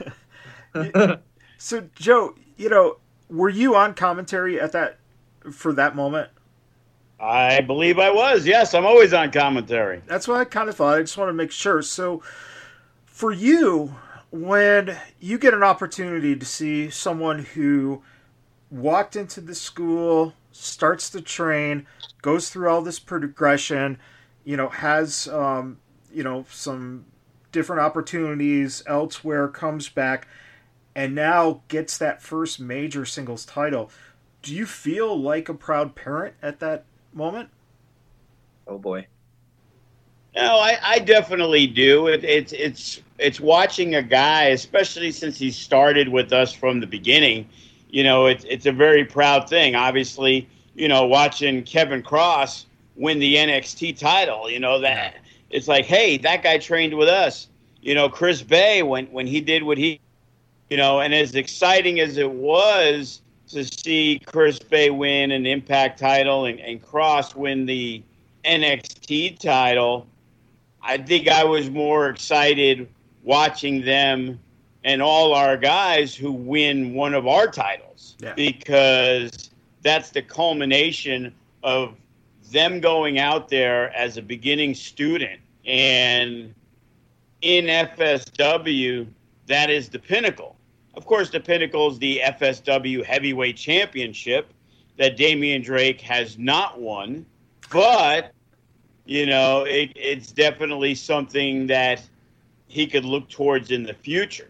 So, Joe, you know, were you on commentary at that for that moment? I believe I was. Yes, I'm always on commentary. That's what I kind of thought. I just want to make sure. So, for you, when you get an opportunity to see someone who walked into the school, starts to train, goes through all this progression, you know, has, um, you know, some different opportunities elsewhere, comes back, and now gets that first major singles title, do you feel like a proud parent at that moment? Oh boy. No, I, I definitely do. It, it's it's it's watching a guy, especially since he started with us from the beginning. You know, it's it's a very proud thing. Obviously, you know, watching Kevin Cross win the N X T title. You know that it's like, hey, that guy trained with us. You know, Chris Bay when when he did what he, you know, and as exciting as it was to see Chris Bay win an Impact title and, and Cross win the N X T title, I think I was more excited watching them and all our guys who win one of our titles, yeah. because that's the culmination of them going out there as a beginning student. And in F S W, that is the pinnacle. Of course, the pinnacle is the F S W Heavyweight Championship that Damian Drake has not won. But, you know, it, it's definitely something that he could look towards in the future.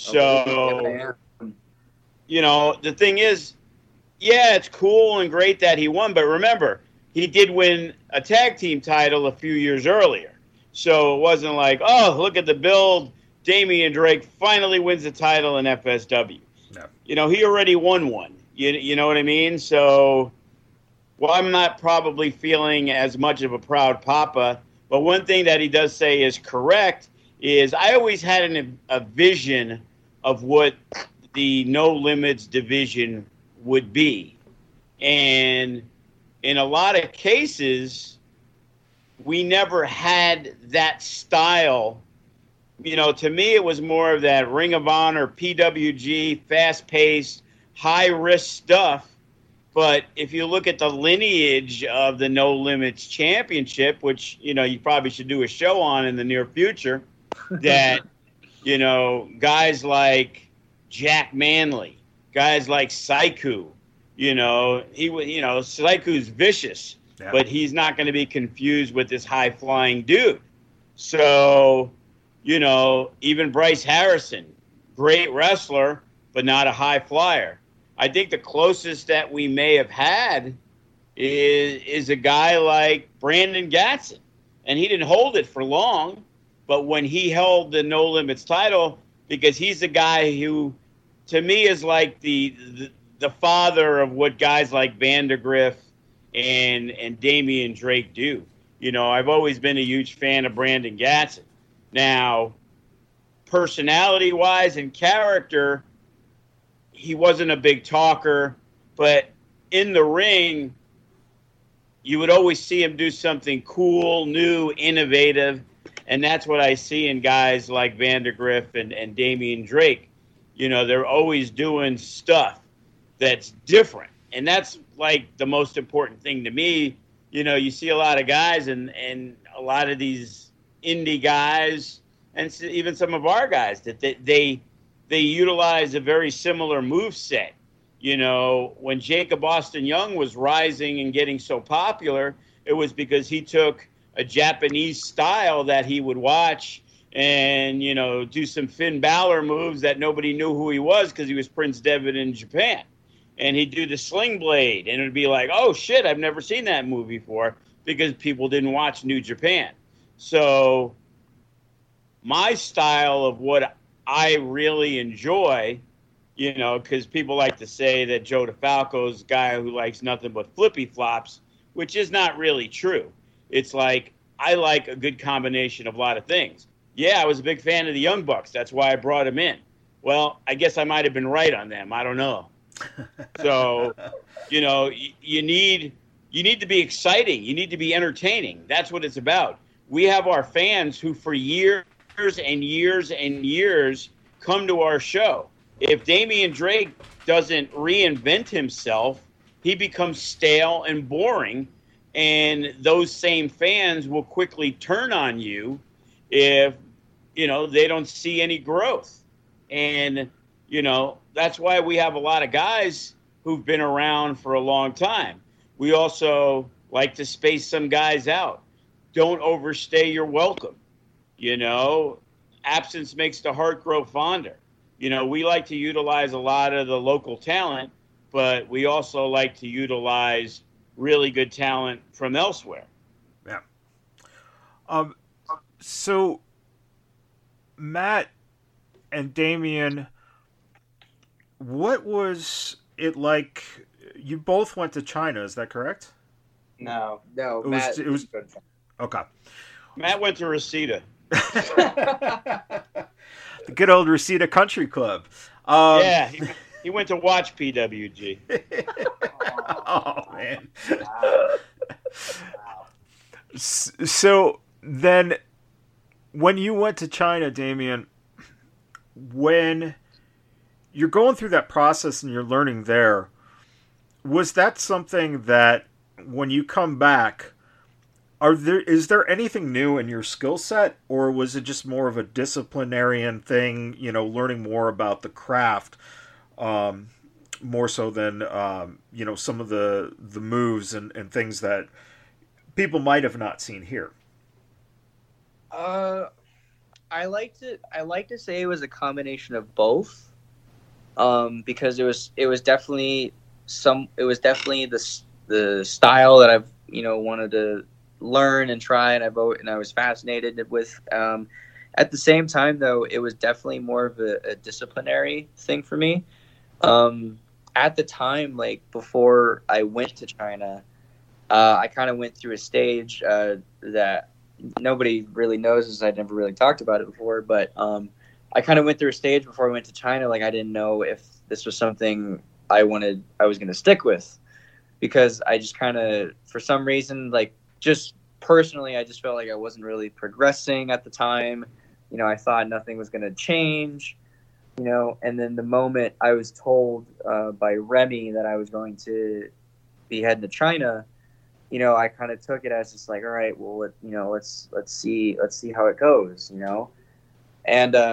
So, you know, the thing is, yeah, it's cool and great that he won. But remember, he did win a tag team title a few years earlier. So it wasn't like, oh, look at the build. Damian Drake finally wins the title in F S W. No. You know, he already won one. You, you know what I mean? So, well, I'm not probably feeling as much of a proud papa. But one thing that he does say is correct is I always had an, a vision of what the No Limits division would be. And in a lot of cases, we never had that style. You know, to me, it was more of that Ring of Honor, P W G, fast-paced, high-risk stuff. But if you look at the lineage of the No Limits Championship, which, you know, you probably should do a show on in the near future, that, you know, guys like Jack Manley, guys like Saiku. You know, he you know Saiku's vicious, yeah. but he's not going to be confused with this high flying dude. So, you know, even Bryce Harrison, great wrestler, but not a high flyer. I think the closest that we may have had is is a guy like Brandon Gatson, and he didn't hold it for long, but when he held the No Limits title, because he's the guy who, to me, is like the the, the father of what guys like Vandergriff and and Damian Drake do. You know, I've always been a huge fan of Brandon Gatson. Now, personality-wise and character, he wasn't a big talker, but in the ring, you would always see him do something cool, new, innovative, and that's what I see in guys like Vandergriff and, and Damian Drake. You know, they're always doing stuff that's different, and that's like the most important thing to me. You know, you see a lot of guys and, and a lot of these indie guys and even some of our guys that they, they they utilize a very similar move set. You know, when Jacob Austin Young was rising and getting so popular, it was because he took a Japanese style that he would watch and, you know, do some Finn Balor moves that nobody knew who he was because he was Prince Devitt in Japan. And he'd do the Sling Blade, and it would be like, oh, shit, I've never seen that move before because people didn't watch New Japan. So my style of what I really enjoy, you know, because people like to say that Joe DeFalco's a guy who likes nothing but flippy flops, which is not really true. It's like I like a good combination of a lot of things. Yeah, I was a big fan of the Young Bucks. That's why I brought him in. Well, I guess I might have been right on them. I don't know. So, you know, you, you need you need to be exciting. You need to be entertaining. That's what it's about. We have our fans who for years and years and years come to our show. If Damian Drake doesn't reinvent himself, he becomes stale and boring, and those same fans will quickly turn on you if, you know, they don't see any growth. And, you know, that's why we have a lot of guys who've been around for a long time. We also like to space some guys out. Don't overstay your welcome. You know, absence makes the heart grow fonder. You know, we like to utilize a lot of the local talent, but we also like to utilize really good talent from elsewhere. Yeah. Um. So, Matt and Damian, what was it like? You both went to China, is that correct? No, no. It Matt was. It was. Okay. Matt went to Reseda. The good old Reseda Country Club. Um, yeah, he, he went to watch P W G. Oh man. Wow. Wow. So then, when you went to China, Damian, when you're going through that process and you're learning there, was that something that when you come back, are there is there anything new in your skill set, or was it just more of a disciplinarian thing, you know, learning more about the craft, um, more so than, um, you know, some of the, the moves and, and things that people might have not seen here? Uh, I like to I like to say it was a combination of both, um, because it was it was definitely some it was definitely the the style that I've you know wanted to learn and try, and I vote and I was fascinated with. Um, at the same time, though, it was definitely more of a, a disciplinary thing for me. Um, at the time, like before I went to China, uh, I kind of went through a stage uh, that nobody really knows, as I'd never really talked about it before. But um, I kind of went through a stage before I went to China, like I didn't know if this was something I wanted, I was going to stick with, because I just kind of, for some reason, like. Just personally, I just felt like I wasn't really progressing at the time. You know, I thought nothing was going to change, you know, and then the moment I was told uh, by Remy that I was going to be heading to China, you know, I kind of took it as just like, all right, well, let, you know, let's, let's see, let's see how it goes, you know? And, uh,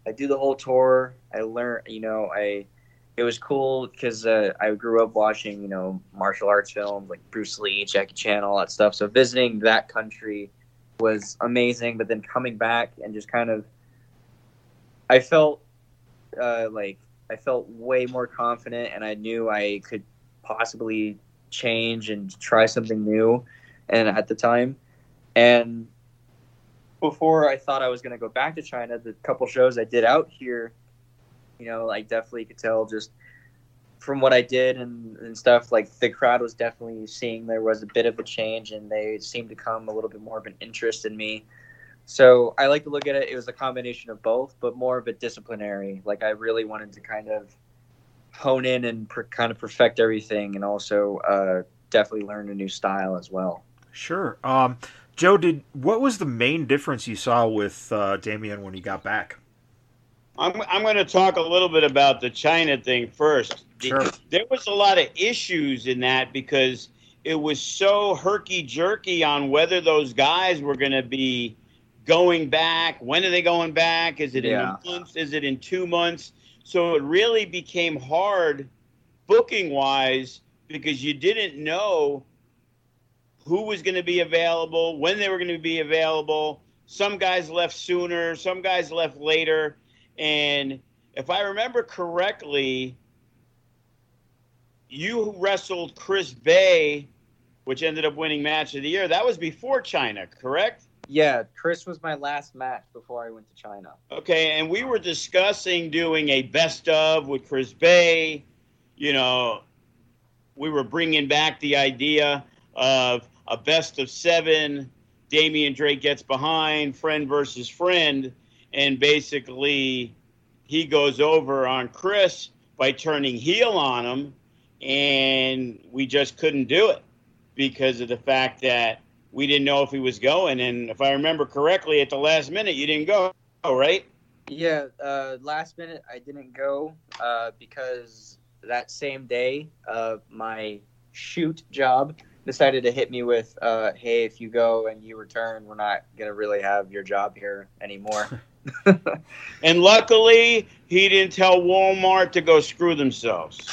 I do the whole tour. I learn, you know, I it was cool because uh, I grew up watching, you know, martial arts films like Bruce Lee, Jackie Chan, all that stuff. So visiting that country was amazing. But then coming back and just kind of, I felt uh, like I felt way more confident, and I knew I could possibly change and try something new. And at the time, and before I thought I was going to go back to China, the couple shows I did out here, you know, I definitely could tell just from what I did and, and stuff, like the crowd was definitely seeing there was a bit of a change, and they seemed to come a little bit more of an interest in me. So I like to look at it, it was a combination of both, but more of a disciplinary. Like I really wanted to kind of hone in and per, kind of perfect everything, and also uh, definitely learn a new style as well. Sure. Um, Joe, did what was the main difference you saw with uh, Damian when he got back? I'm, I'm going to talk a little bit about the China thing first. Sure. There was a lot of issues in that because it was so herky-jerky on whether those guys were going to be going back. When are they going back? Is it Yeah. in a month? Is it in two months? So it really became hard booking-wise because you didn't know who was going to be available, when they were going to be available. Some guys left sooner, some guys left later. And if I remember correctly, you wrestled Chris Bay, which ended up winning Match of the Year. That was before China, correct? Yeah, Chris was my last match before I went to China. Okay, and we were discussing doing a best of with Chris Bay. You know, we were bringing back the idea of a best of seven. Damian Drake gets behind, friend versus friend, and basically he goes over on Chris by turning heel on him, and we just couldn't do it because of the fact that we didn't know if he was going. And if I remember correctly, at the last minute, you didn't go, right? Yeah, uh, last minute I didn't go uh, because that same day, uh, my shoot job decided to hit me with, uh, hey, if you go and you return, we're not going to really have your job here anymore. And luckily, he didn't tell Walmart to go screw themselves.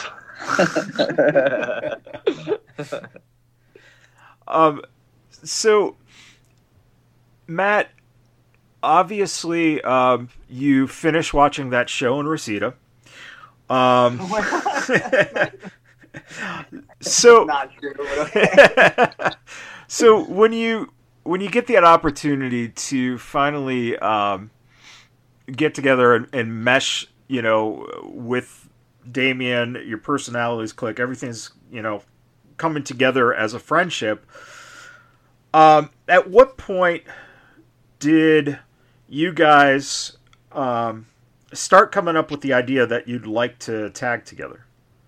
um, so, Matt, obviously, um, you finished watching that show in Reseda. Um, Oh my God. so, Not true. But okay. so when you when you get that opportunity to finally um, get together and, and mesh, you know, with Damian, your personalities click, everything's, you know, coming together as a friendship. Um, at what point did you guys um, start coming up with the idea that you'd like to tag together?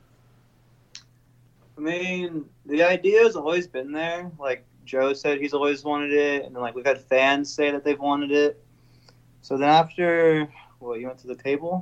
I mean, the idea has always been there. Like Joe said, he's always wanted it, and then like we've had fans say that they've wanted it. So then after, well, you went to the table.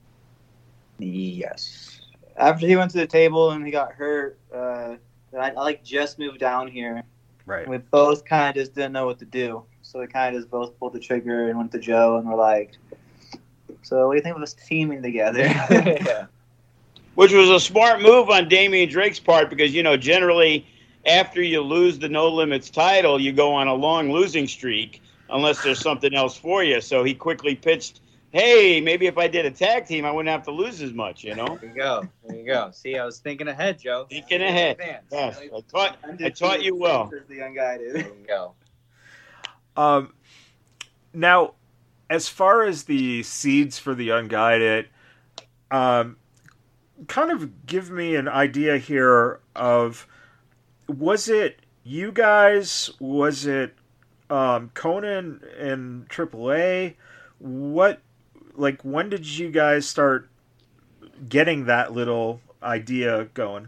Yes. After he went to the table and he got hurt, uh, I, I like just moved down here. Right. And we both kind of just didn't know what to do. So we kind of just both pulled the trigger and went to Joe and we're like, so what do you think of us teaming together? Yeah. Which was a smart move on Damian Drake's part because, you know, generally after you lose the No Limits title, you go on a long losing streak unless there's something else for you. So he quickly pitched, hey, maybe if I did a tag team, I wouldn't have to lose as much, you know? There you go. There you go. See, I was thinking ahead, Joe. Thinking ahead. Yes, I taught, I taught you well. The unguided. There you go. Um, now, as far as the seeds for the Unguided, um, kind of give me an idea here of, was it you guys? Was it um, Conan and triple A? What, like, when did you guys start getting that little idea going?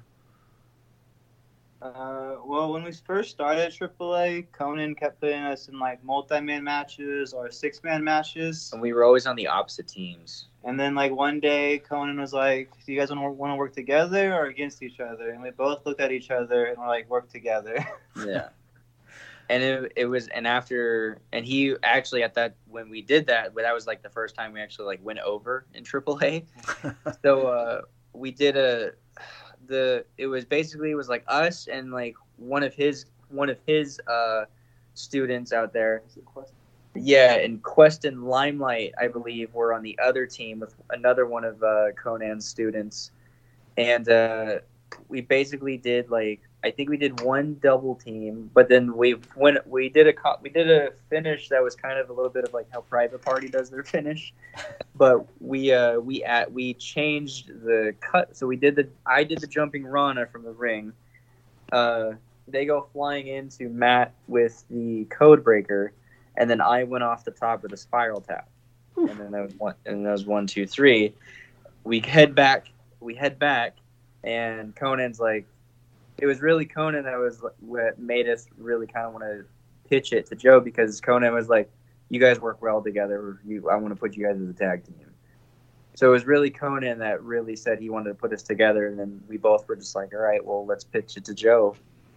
Uh, well, when we first started at triple A, Conan kept putting us in like multi-man matches or six-man matches. And we were always on the opposite teams. And then like one day, Conan was like, "Do you guys want to want to work together or against each other?" And we both looked at each other and were like, "Work together." Yeah. and it, it was and after and he actually at that when we did that, that was like the first time we actually like went over in triple A. So uh, we did a the it was basically it was like us and like one of his one of his uh, students out there. Yeah, and Quest and Limelight, I believe, were on the other team with another one of uh, Conan's students, and uh, we basically did like I think we did one double team, but then we when we did a we did a finish that was kind of a little bit of like how Private Party does their finish, but we uh, we at we changed the cut, so we did the I did the jumping Rana from the ring. Uh, they go flying into Matt with the Code Breaker. And then I went off the top of the spiral tap, and then that was one. And that was one, two, three. We head back. We head back, and Conan's like, it was really Conan that was what made us really kind of want to pitch it to Joe because Conan was like, you guys work well together. You, I want to put you guys as a tag team. So it was really Conan that really said he wanted to put us together, and then we both were just like, all right, well, let's pitch it to Joe.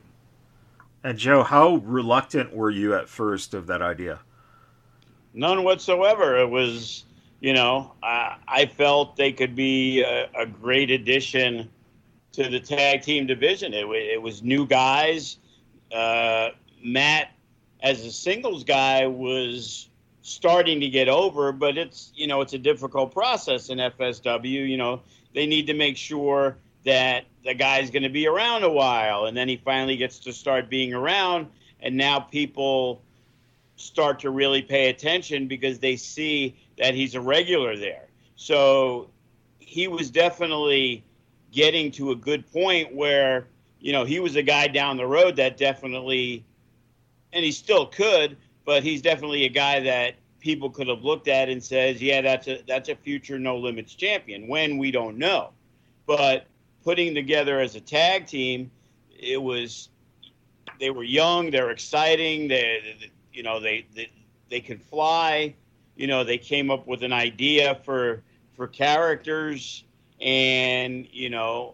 And Joe, how reluctant were you at first of that idea? None whatsoever. It was, you know, I, I felt they could be a, a great addition to the tag team division. It, it was new guys. Uh, Matt, as a singles guy, was starting to get over, but it's, you know, it's a difficult process in F S W. You know, they need to make sure that the guy's going to be around a while, and then he finally gets to start being around, and now people start to really pay attention because they see that he's a regular there. So he was definitely getting to a good point where, you know, he was a guy down the road that definitely, and he still could, but he's definitely a guy that people could have looked at and says, yeah, that's a that's a future No Limits champion. When, we don't know. But putting together as a tag team, it was, they were young, they're exciting, they, they you know, they, they they could fly, you know, they came up with an idea for for characters, and, you know,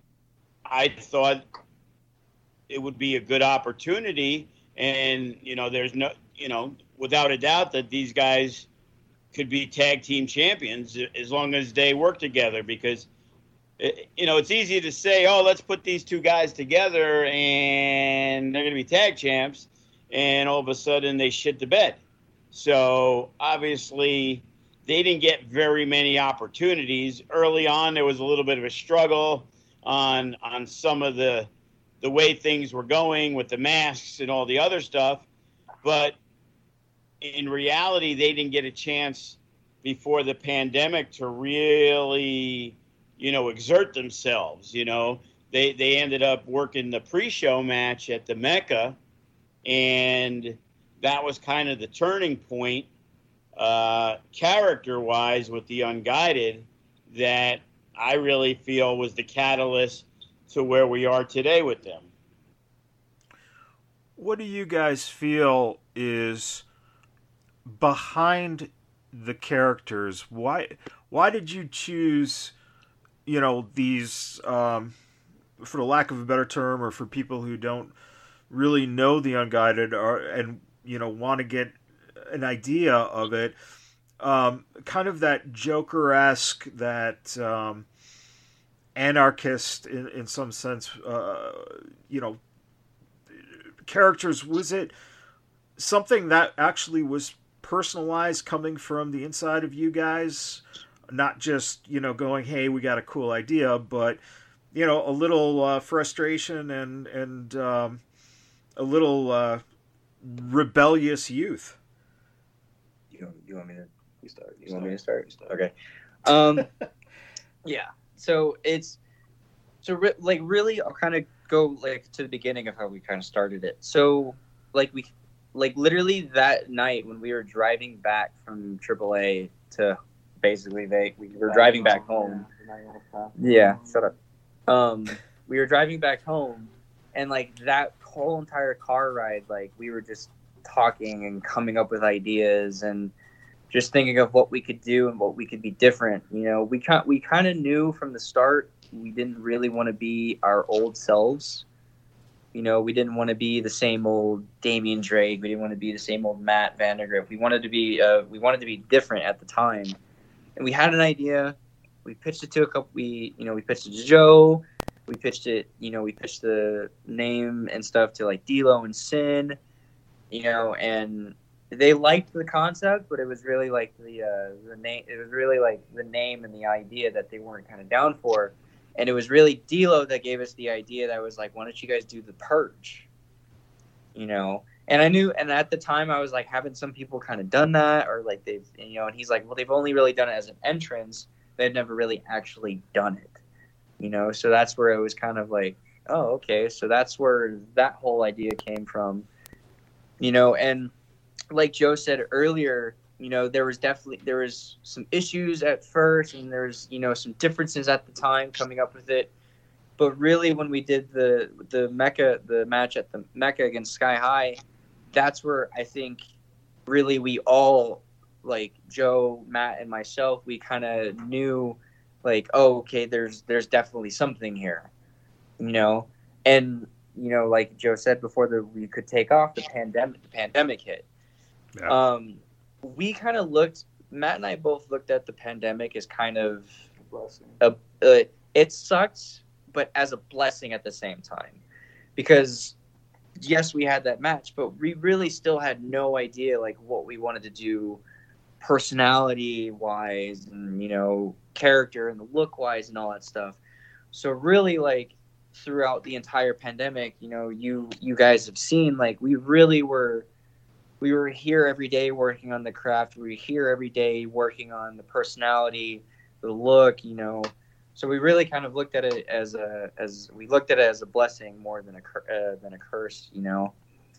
I thought it would be a good opportunity, and, you know, there's no, you know, without a doubt that these guys could be tag team champions as long as they work together, because you know, it's easy to say, oh, let's put these two guys together and they're going to be tag champs, and all of a sudden they shit the bed. So obviously they didn't get very many opportunities. Early on, there was a little bit of a struggle on on some of the the way things were going with the masks and all the other stuff. But in reality, they didn't get a chance before the pandemic to really, you know, exert themselves. You know, they, they ended up working the pre-show match at the Mecca, and that was kind of the turning point, uh, character-wise, with the Unguided, that I really feel was the catalyst to where we are today with them. What do you guys feel is behind the characters? Why why did you choose, you know, these, um, for the lack of a better term, or for people who don't really know the Unguided or, and, you know, want to get an idea of it, um, kind of that Joker-esque, that um, anarchist in, in some sense, uh, you know, characters? Was it something that actually was personalized, coming from the inside of you guys? Not just, you know, going, hey, we got a cool idea, but, you know, a little uh, frustration and, and um, a little uh, rebellious youth. You, you want me to you start? You start. want me to start? start. Okay. Um, yeah. So it's, so re- like really, I'll kind of go like to the beginning of how we kind of started it. So like we, like literally that night when we were driving back from triple A to basically they we were driving back home. Yeah, shut up. Um, we were driving back home, and like that whole entire car ride, like we were just talking and coming up with ideas and just thinking of what we could do and what we could be different. You know, we kind we kind of knew from the start we didn't really want to be our old selves. You know, we didn't want to be the same old Damian Drake. We didn't want to be the same old Matt Vandergriff. We wanted to be uh, we wanted to be different at the time, and we had an idea. We pitched it to a couple. We you know we pitched it to Joe. We pitched it. You know we pitched the name and stuff to like D'Lo and Sin. You know, and they liked the concept, but it was really like the uh, the name. It was really like the name and the idea that they weren't kind of down for. And it was really D'Lo that gave us the idea that was like, why don't you guys do The Purge? You know, and I knew, and at the time I was like, haven't some people kind of done that? Or like they've, you know, and he's like, well, they've only really done it as an entrance. They've never really actually done it. You know, so that's where it was kind of like, oh, okay. So that's where that whole idea came from. You know, and like Joe said earlier, you know, there was definitely, there was some issues at first, and there's, you know, some differences at the time coming up with it. But really, when we did the the Mecca, the match at the Mecca against Sky High, that's where I think really we all, like Joe, Matt, and myself, we kind of knew, like, oh, okay, there's there's definitely something here, you know. And, you know, like Joe said before, that we could take off, the pandemic, the pandemic hit. Yeah. Um, we kind of looked, Matt and I both looked at the pandemic as kind of a, uh, it sucked, but as a blessing at the same time. Because, yes, we had that match, but we really still had no idea, like, what we wanted to do personality-wise and, you know, character and the look-wise and all that stuff. So really, like, throughout the entire pandemic, you know, you you guys have seen, like, we really were... We were here every day working on the craft. We were here every day working on the personality, the look, you know. So we really kind of looked at it as a as we looked at it as a blessing more than a uh, than a curse, you know.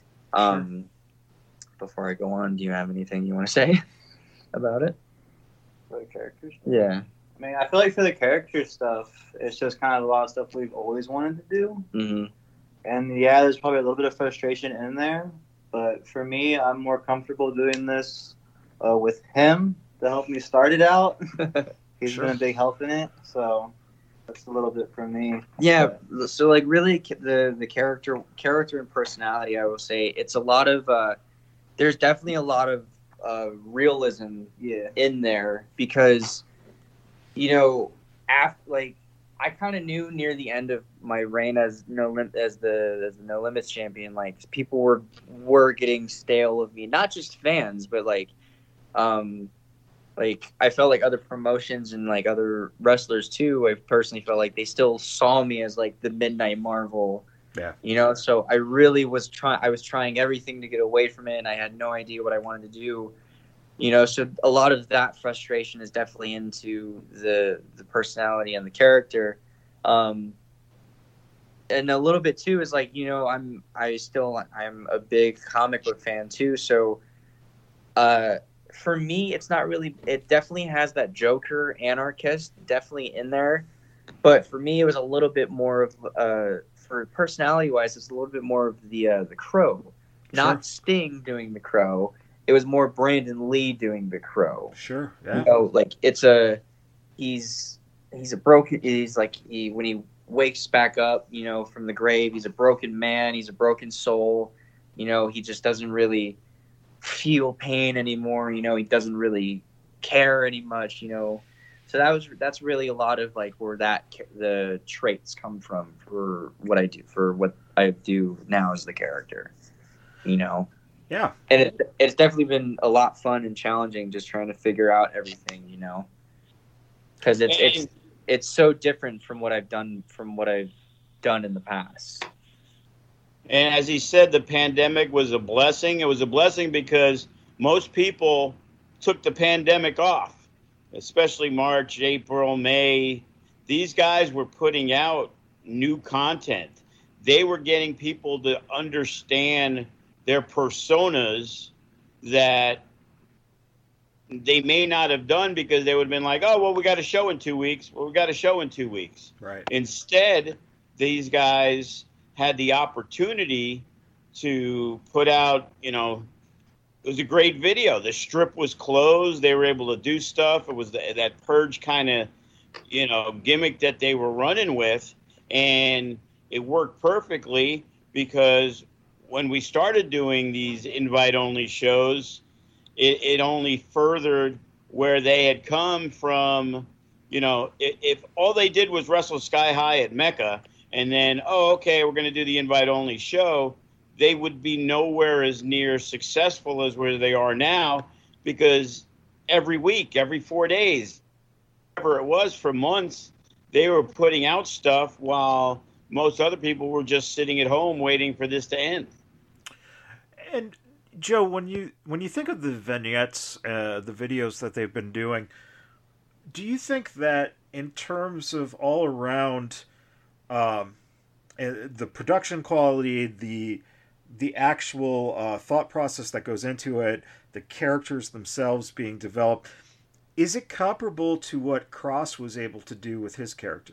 Um, sure. Before I go on, do you have anything you want to say about it? For the characters? Yeah. I mean, I feel like for the character stuff, it's just kind of a lot of stuff we've always wanted to do. Mm-hmm. And yeah, there's probably a little bit of frustration in there. But for me, I'm more comfortable doing this uh, with him to help me start it out. He's sure. been a big help in it, so that's a little bit for me. Yeah, but. So like really the the character character and personality, I will say, it's a lot of uh, there's definitely a lot of uh, realism yeah. in there because you know after like. I kind of knew near the end of my reign as no lim- as the as the No Limits champion, like people were were getting stale of me. Not just fans, but like, um, like I felt like other promotions and like other wrestlers too. I personally felt like they still saw me as like the Midnight Marvel. Yeah. You know, so I really was trying. I was trying everything to get away from it, and I had no idea what I wanted to do. You know, so a lot of that frustration is definitely into the the personality and the character, um, and a little bit too is like you know I'm I still I'm a big comic book fan too. So, uh, for me, it's not really. It definitely has that Joker anarchist definitely in there, but for me, it was a little bit more of uh, for personality wise, it's a little bit more of the uh, the Crow, not sure. Sting doing the Crow. It was more Brandon Lee doing the Crow. Sure. Yeah. You know, like it's a he's he's a broken he's like he when he wakes back up, you know, from the grave, he's a broken man, he's a broken soul. You know, he just doesn't really feel pain anymore, you know, he doesn't really care any much, you know. So that was that's really a lot of like where that the traits come from for what I do for what I do now as the character. You know. Yeah, and it, it's definitely been a lot fun and challenging just trying to figure out everything, you know, because it's it's it's so different from what I've done from what I've done in the past. And as he said, the pandemic was a blessing. It was a blessing because most people took the pandemic off, especially March, April, May. These guys were putting out new content. They were getting people to understand their personas that they may not have done because they would have been like, oh, well, we got a show in two weeks. Well, we got a show in two weeks. Right. Instead, these guys had the opportunity to put out, you know, it was a great video. The strip was closed. They were able to do stuff. It was the, that purge kind of, you know, gimmick that they were running with. And it worked perfectly. because when we started doing these invite-only shows, it, it only furthered where they had come from. You know, if, if all they did was wrestle Sky High at Mecca, and then, oh, okay, we're going to do the invite-only show, they would be nowhere as near successful as where they are now, because every week, every four days, whatever it was for months, they were putting out stuff while most other people were just sitting at home waiting for this to end. And Joe, when you when you think of the vignettes, uh, the videos that they've been doing, do you think that in terms of all around um, the production quality, the the actual uh, thought process that goes into it, the characters themselves being developed, is it comparable to what Cross was able to do with his character?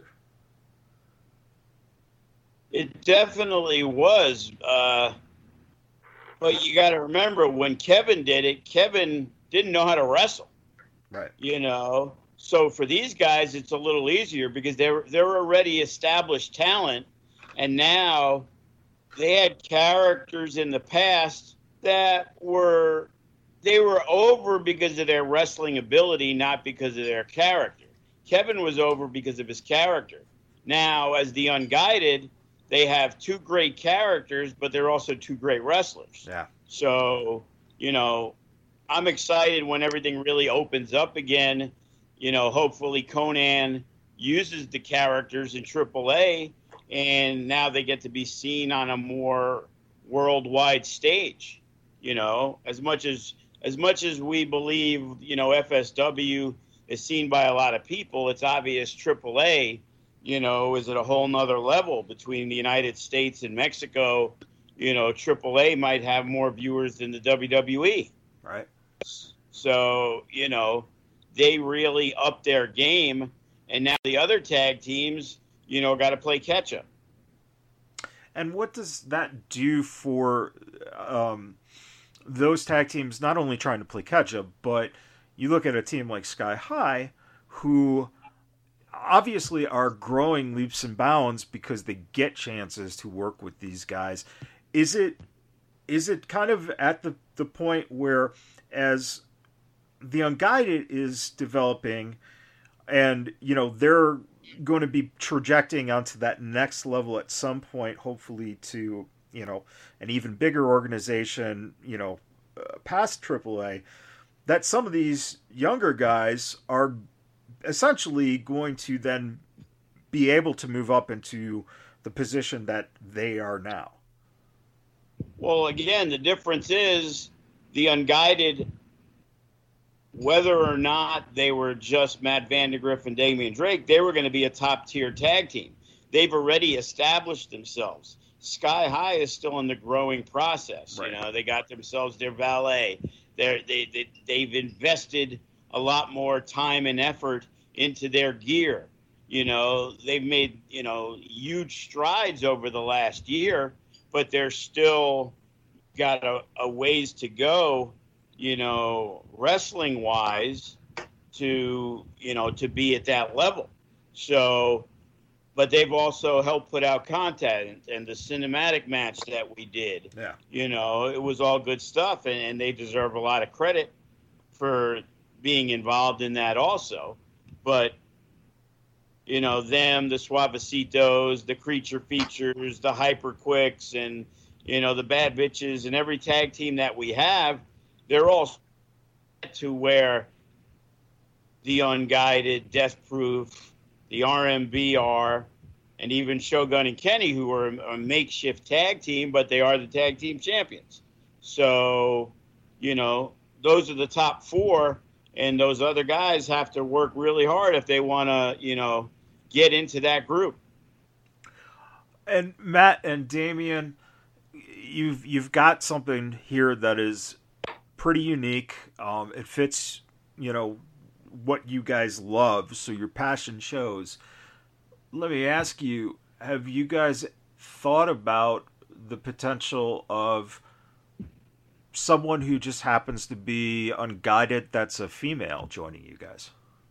It definitely was. Uh, but you got to remember, when Kevin did it, Kevin didn't know how to wrestle. Right. You know? So for these guys, it's a little easier because they're, they're already established talent. And now they had characters in the past that were, they were over because of their wrestling ability, not because of their character. Kevin was over because of his character. Now, as the Unguided, they have two great characters, but they're also two great wrestlers. Yeah. So, you know, I'm excited when everything really opens up again. You know, hopefully Conan uses the characters in triple A, and now they get to be seen on a more worldwide stage. You know, as much as as much as we believe, you know, F S W is seen by a lot of people, it's obvious triple A, you know, is at a whole nother level between the United States and Mexico. You know, triple A might have more viewers than the W W E. Right. So, you know, they really upped their game, and now the other tag teams, you know, got to play catch up. And what does that do for um, those tag teams not only trying to play catch up, but you look at a team like Sky High, who obviously are growing leaps and bounds because they get chances to work with these guys. Is it is it kind of at the, the point where, as the Unguided is developing, and, you know, they're going to be trajecting onto that next level at some point, hopefully to, you know, an even bigger organization, you know, uh, past triple A, that some of these younger guys are essentially going to then be able to move up into the position that they are now? Well, again, the difference is the Unguided, whether or not they were just Matt Vandegrift and Damian Drake, they were going to be a top-tier tag team. They've already established themselves. Sky High is still in the growing process. Right. You know, they got themselves their valet. They're, they, they, they've invested a lot more time and effort into their gear. You know, they've made, you know, huge strides over the last year, but they're still got a, a ways to go, you know, wrestling wise, to, you know, to be at that level. So, but they've also helped put out content, and the cinematic match that we did, yeah, you know, it was all good stuff, and, and they deserve a lot of credit for being involved in that also. But, you know, them, the Suavecitos, the Creature Features, the Hyper Quicks, and, you know, the Bad Bitches, and every tag team that we have, they're all to where the Unguided, Death Proof, the R M B R, and even Shogun and Kenny, who are a makeshift tag team, but they are the tag team champions. So, you know, those are the top four, and those other guys have to work really hard if they want to, you know, get into that group. And Matt and Damian, you've you've got something here that is pretty unique. Um, it fits, you know, what you guys love, so your passion shows. Let me ask you, have you guys thought about the potential of someone who just happens to be Unguided that's a female joining you guys?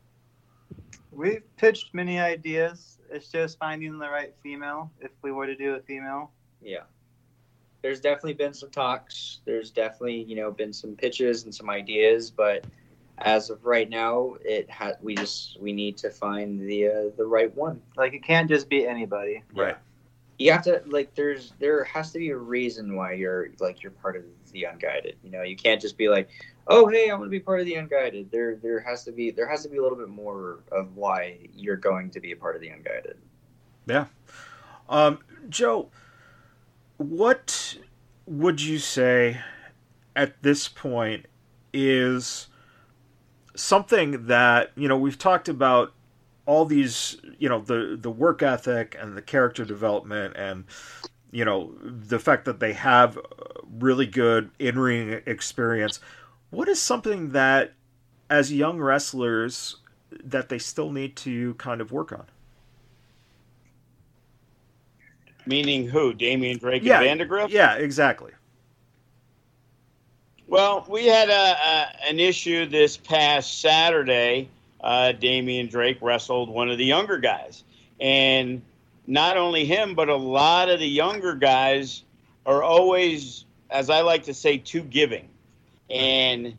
We've pitched many ideas. It's just finding the right female, if we were to do a female. Yeah. there's definitely been some talks. There's definitely, you know, been some pitches and some ideas, but as of right now, it ha- we just we need to find the uh, the right one. Like, it can't just be anybody. Right. You have to like. There's there has to be a reason why you're like you're part of the Unguided. You know, you can't just be like, oh hey, I want to be part of the Unguided. There there has to be there has to be a little bit more of why you're going to be a part of the Unguided. Yeah. Um, Joe, what would you say at this point is something that, you know, we've talked about all these, you know, the, the work ethic and the character development and, you know, the fact that they have really good in-ring experience. What is something that, as young wrestlers, that they still need to kind of work on? Meaning who? Damian Drake Yeah, and Vandegrift? yeah, exactly. Well, we had a, a an issue this past Saturday. Uh, Damian Drake wrestled one of the younger guys. And not only him, but a lot of the younger guys are always, as I like to say, too giving. And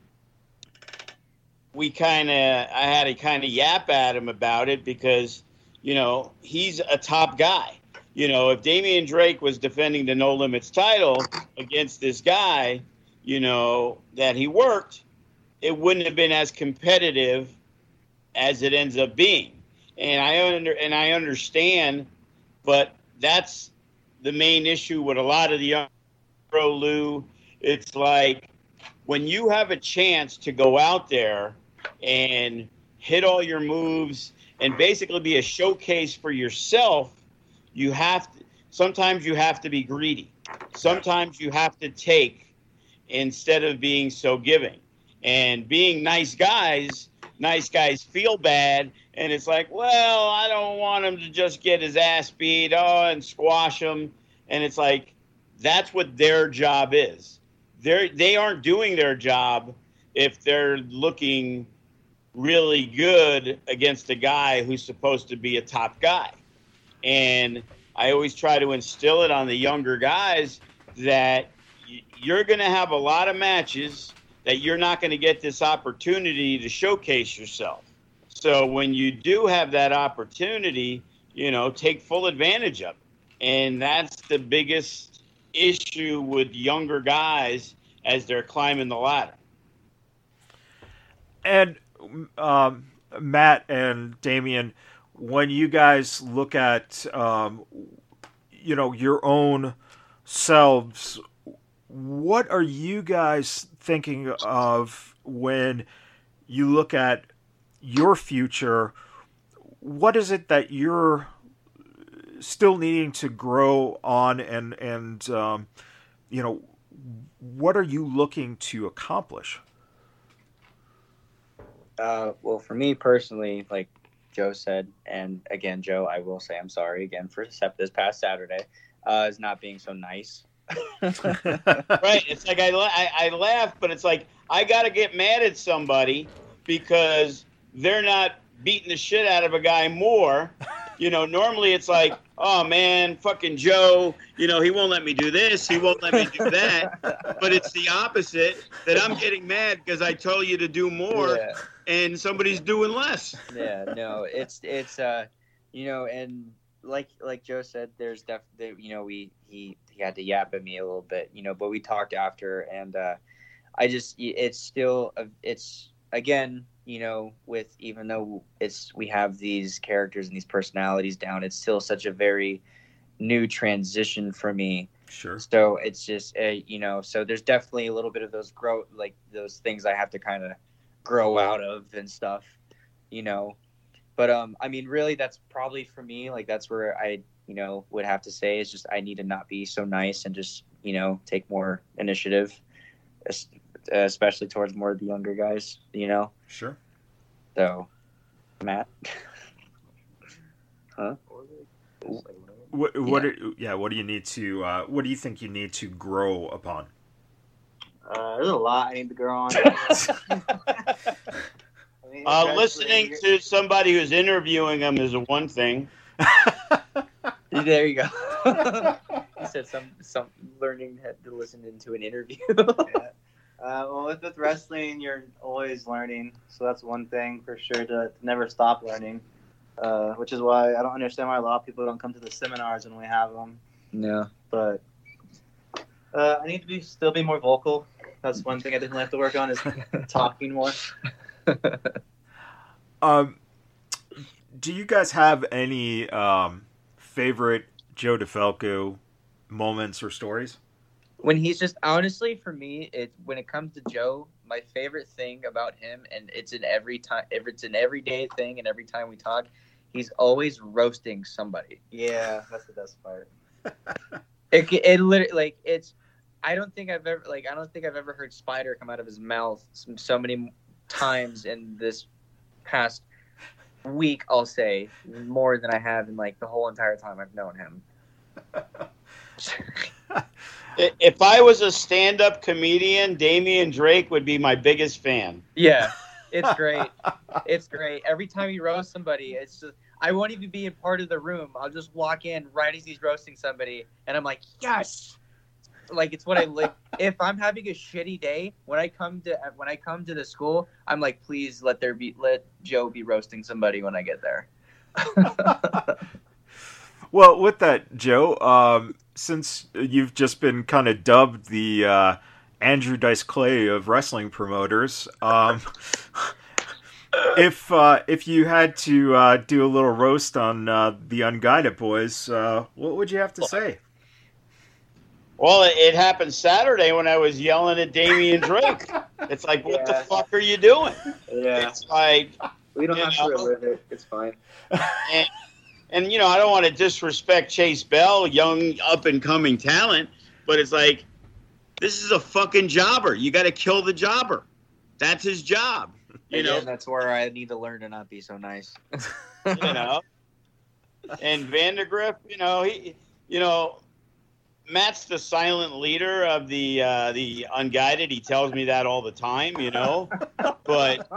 we kind of, I had to kind of yap at him about it because, you know, he's a top guy. You know, if Damian Drake was defending the No Limits title against this guy, you know, that he worked, it wouldn't have been as competitive as it ends up being. And I under and I understand, but that's the main issue with a lot of the young pro Lou. It's like when you have a chance to go out there and hit all your moves and basically be a showcase for yourself, you have to, sometimes you have to be greedy. Sometimes you have to take instead of being so giving. And being nice guys, nice guys feel bad. And it's like, well, I don't want him to just get his ass beat, oh, and squash him. And it's like, that's what their job is. They're, they aren't doing their job if they're looking really good against a guy who's supposed to be a top guy. And I always try to instill it on the younger guys that you're going to have a lot of matches that you're not going to get this opportunity to showcase yourself. So when you do have that opportunity, you know, take full advantage of it. And that's the biggest issue with younger guys as they're climbing the ladder. And um, Matt and Damian, when you guys look at, um, you know, your own selves, what are you guys thinking of when you look at your future? What is it that you're still needing to grow on, and, and um, you know, what are you looking to accomplish? Uh, well, for me personally, like Joe said, and again, Joe, I will say I'm sorry again for this past Saturday, uh, is not being so nice. Right. It's like I, I, I laugh, but it's like I got to get mad at somebody because they're not beating the shit out of a guy more. You know, normally it's like, oh, man, fucking Joe, you know, he won't let me do this. He won't let me do that. But it's the opposite, that I'm getting mad because I told you to do more Yeah. and somebody's doing less. Yeah, no, it's it's uh, you know, and like like Joe said, there's definitely, you know, we he he had to yap at me a little bit, you know, but we talked after, and uh, I just it's still it's again, you know, with even though it's we have these characters and these personalities down, it's still such a very new transition for me. Sure. So it's just uh, you know, so there's definitely a little bit of those grow like those things I have to kind of grow out of and stuff, you know. But um, I mean, really, that's probably for me. Like that's where I, you know, would have to say is just I need to not be so nice and just, you know, take more initiative, especially towards more of the younger guys, you know. Sure. So, Matt, huh? What? What? Yeah. Are, yeah. What do you need to? Uh, what do you think you need to grow upon? Uh, there's a lot I need to grow on. I mean, Uh, especially- listening to somebody who's interviewing him is one thing. There you go. he said some some learning had to listen into an interview. Yeah. Uh, well, with, with wrestling, you're always learning, so that's one thing for sure to, to never stop learning. Uh, which is why I don't understand why a lot of people don't come to the seminars when we have them. No. But uh, I need to be still be more vocal. That's one thing I definitely have to work on is talking more. Um, do you guys have any um, favorite Joe DeFalco moments or stories? When he's just honestly for me, it when it comes to Joe, my favorite thing about him, and it's an every time, if it's an everyday thing, and every time we talk, he's always roasting somebody. Yeah, that's the best part. It it literally like it's. I don't think I've ever like I don't think I've ever heard Spider come out of his mouth so, so many times in this past week. I'll say more than I have in like the whole entire time I've known him. If I was a stand-up comedian, Damian Drake would be my biggest fan. Yeah, it's great. It's great. Every time he roasts somebody, it's just I won't even be a part of the room. I'll just walk in right as he's roasting somebody, and I'm like, yes. Like it's what I live. If I'm having a shitty day, when I come to when I come to the school, I'm like, please let there be let Joe be roasting somebody when I get there. Well, with that, Joe, um, since you've just been kind of dubbed the uh, Andrew Dice Clay of wrestling promoters, um, if uh, if you had to uh, do a little roast on uh, the Unguided Boys, uh, what would you have to say? Well, it, it happened Saturday when I was yelling at Damian Drake. It's like, what Yeah. the fuck are you doing? Yeah, It's like, we don't you have know. to relive it. It's fine. and, and you know, I don't want to disrespect Chase Bell, young up-and-coming talent, but it's like, this is a fucking jobber. You got to kill the jobber. That's his job. You know, and that's where I need to learn to not be so nice. you know. And Vandergriff, you know, he, you know, Matt's the silent leader of the uh, the Unguided. He tells me that all the time, you know. But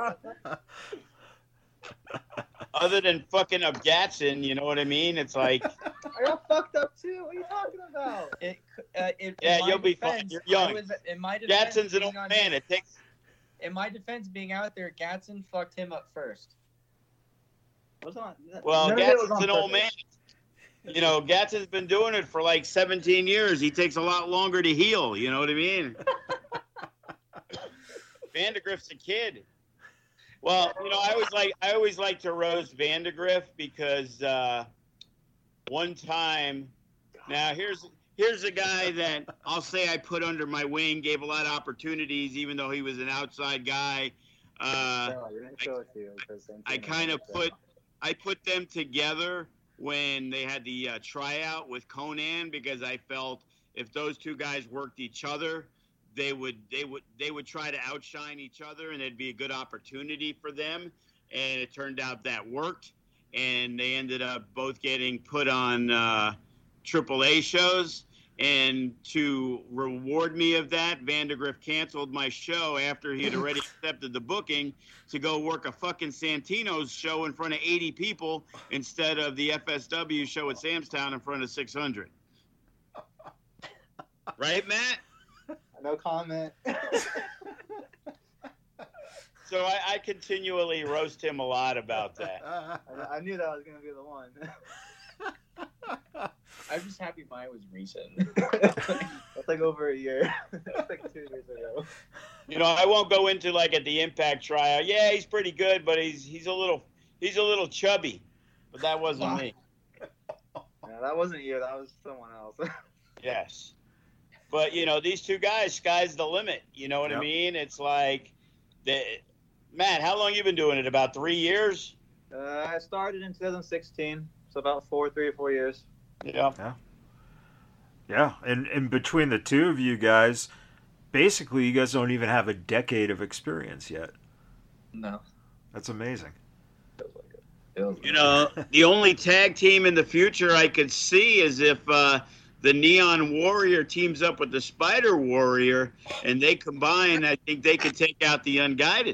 other than fucking up Gatson, you know what I mean? It's like, I got fucked up too. What are you talking about? It, uh, in, Yeah, in my you'll be defense, fine. You're young. I was, in my defense, Gatson's an being old on- man. It takes. In my defense, being out there, Gatson fucked him up first. It was on- Well, none of it was Gatson's on an old man. purpose. You know, Gatson's been doing it for like seventeen years. He takes a lot longer to heal. You know what I mean? Vandergriff's a kid. Well, you know, I always like I always like to roast Vandergriff because uh, one time. Now here's here's a guy that I'll say I put under my wing, gave a lot of opportunities, even though he was an outside guy. Uh, No, you're gonna show it to you because same I thing. kind of put I put them together when they had the uh, tryout with Conan because I felt if those two guys worked each other, they would they would they would try to outshine each other and it'd be a good opportunity for them. And it turned out that worked, and they ended up both getting put on uh, triple A shows. And to reward me of that, Vandergriff canceled my show after he had already accepted the booking to go work a fucking Santino's show in front of eighty people instead of the F S W show at Samstown in front of six hundred. Right, Matt? No comment. So I, I continually roast him a lot about that. I, I knew that was gonna be the one. I'm just happy mine was recent. That's like over a year. That's like two years ago. You know, I won't go into like at the Impact tryout. Yeah, he's pretty good, but he's he's a little he's a little chubby. But that wasn't me. Yeah, that wasn't you. That was someone else. Yes. But you know, these two guys, sky's the limit. You know what Yep. I mean? It's like, the, Matt, how long you been doing it? About three years? Uh, I started in two thousand sixteen, so about four, three or four years. Yeah. Yeah, and, and between the two of you guys, basically you guys don't even have a decade of experience yet. No. That's amazing. You know, the only tag team in the future I could see is if uh, the Neon Warrior teams up with the Spider Warrior, and they combine. I think they could take out the Unguided.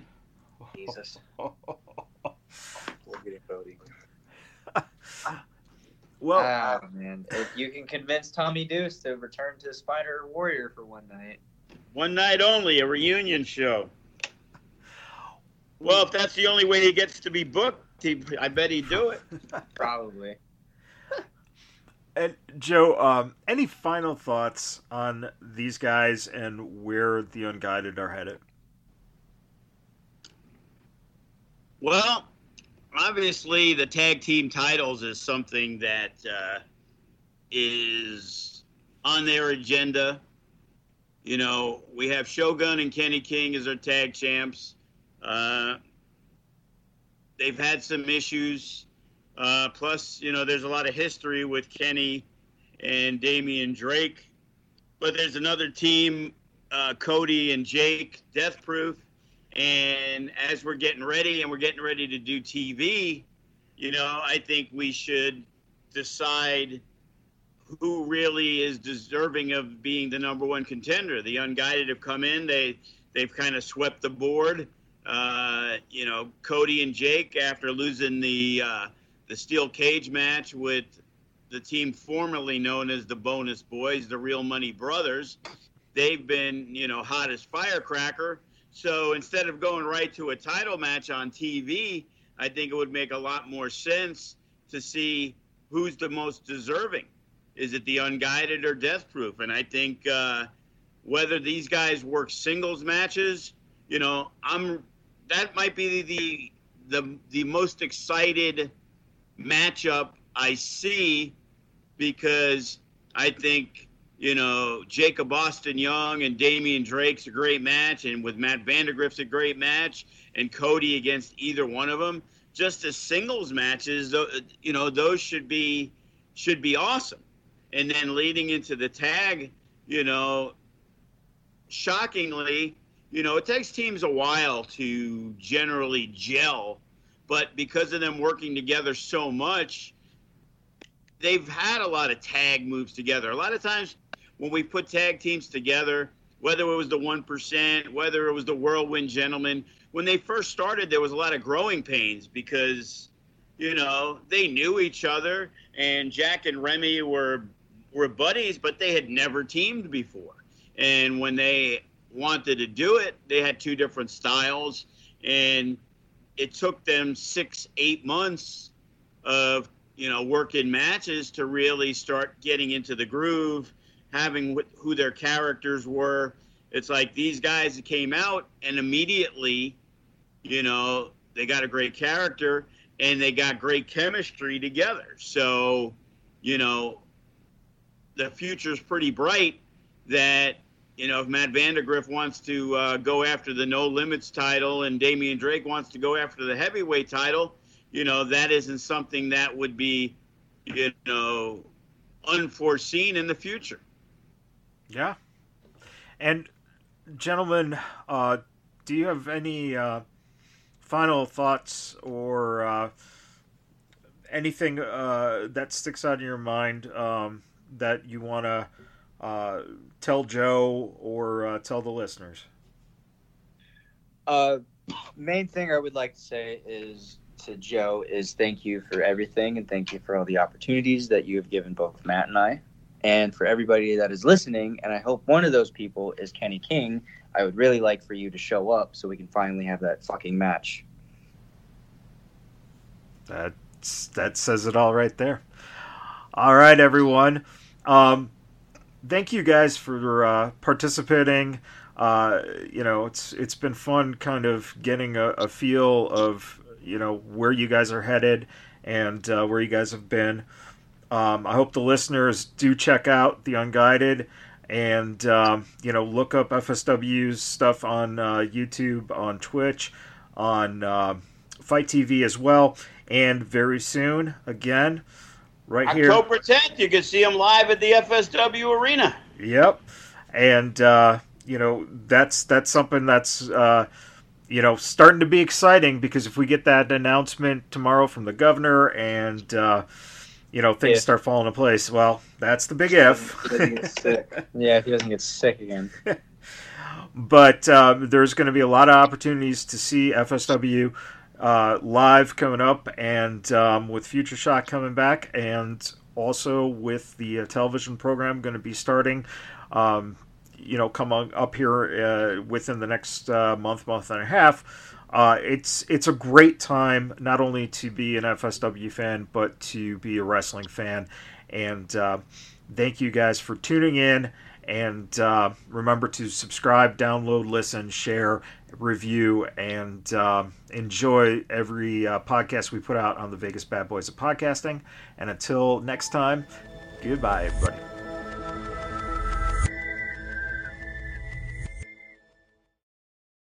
Jesus. We're getting Cody. Well, ah, man, if you can convince Tommy Deuce to return to Spider Warrior for one night. One night only, a reunion show. Well, if that's the only way he gets to be booked, he, I bet he'd do it. Probably. And Joe, um, any final thoughts on these guys and where the Unguided are headed? Well, obviously the tag team titles is something that uh, is on their agenda. You know, we have Shogun and Kenny King as our tag champs. Uh, they've had some issues. Uh, plus, you know, there's a lot of history with Kenny and Damian Drake. But there's another team, uh, Cody and Jake, Death Proof. And as we're getting ready and we're getting ready to do T V, you know, I think we should decide who really is deserving of being the number one contender. The Unguided have come in. They, they've kind of swept the board. Uh, you know, Cody and Jake, after losing the uh, the steel cage match with the team formerly known as the Bonus Boys, the Real Money Brothers, they've been, you know, hot as firecracker. So instead of going right to a title match on T V, I think it would make a lot more sense to see who's the most deserving. Is it the Unguided or Death Proof? And I think uh, whether these guys work singles matches, you know, I'm that might be the the the most excited matchup I see, because I think, you know, Jacob Austin Young and Damian Drake's a great match, and with Matt Vandergrift's a great match, and Cody against either one of them, just as singles matches, you know, those should be should be awesome. And then leading into the tag, you know, shockingly, you know, it takes teams a while to generally gel, but because of them working together so much, they've had a lot of tag moves together. A lot of times when we put tag teams together, whether it was the one percent, whether it was the Whirlwind Gentlemen, when they first started, there was a lot of growing pains because, you know, they knew each other, and Jack and Remy were were buddies, but they had never teamed before. And when they wanted to do it, they had two different styles, and it took them six, eight months of, you know, working matches to really start getting into the groove, having wh- who their characters were. It's like these guys came out and immediately, you know, they got a great character and they got great chemistry together. So, you know, the future's pretty bright that, you know, if Matt Vandergrift wants to uh, go after the No Limits title and Damian Drake wants to go after the heavyweight title, you know, that isn't something that would be, you know, unforeseen in the future. Yeah. And, gentlemen, uh, do you have any uh, final thoughts or uh, anything uh, that sticks out in your mind um, that you want to uh, tell Joe or uh, tell the listeners? Uh, main thing I would like to say is to Joe is thank you for everything, and thank you for all the opportunities that you have given both Matt and I. And for everybody that is listening, and I hope one of those people is Kenny King, I would really like for you to show up so we can finally have that fucking match. That's, that says it all right there. All right, everyone. Um, thank you guys for uh, participating. Uh, you know, it's it's been fun kind of getting a, a feel of, you know, where you guys are headed and uh, where you guys have been. Um, I hope the listeners do check out The Unguided and, um, you know, look up F S W's stuff on uh, YouTube, on Twitch, on uh, Fight T V as well. And very soon, again, right here. October tenth, you can see them live at the F S W Arena. Yep. And, uh, you know, that's that's something that's, uh, you know, starting to be exciting, because if we get that announcement tomorrow from the governor and, uh, you know, things if. start falling in place, well, that's the big if. He doesn't get sick. Yeah, if he doesn't get sick again. But um, there's going to be a lot of opportunities to see F S W uh, live coming up, and um, with Future Shock coming back, and also with the uh, television program going to be starting, um, you know, coming up here uh, within the next uh, month, month and a half. Uh, it's it's a great time not only to be an F S W fan, but to be a wrestling fan. And uh, thank you guys for tuning in. And uh, remember to subscribe, download, listen, share, review, and uh, enjoy every uh, podcast we put out on the Vegas Bad Boys of Podcasting. And until next time, goodbye, everybody.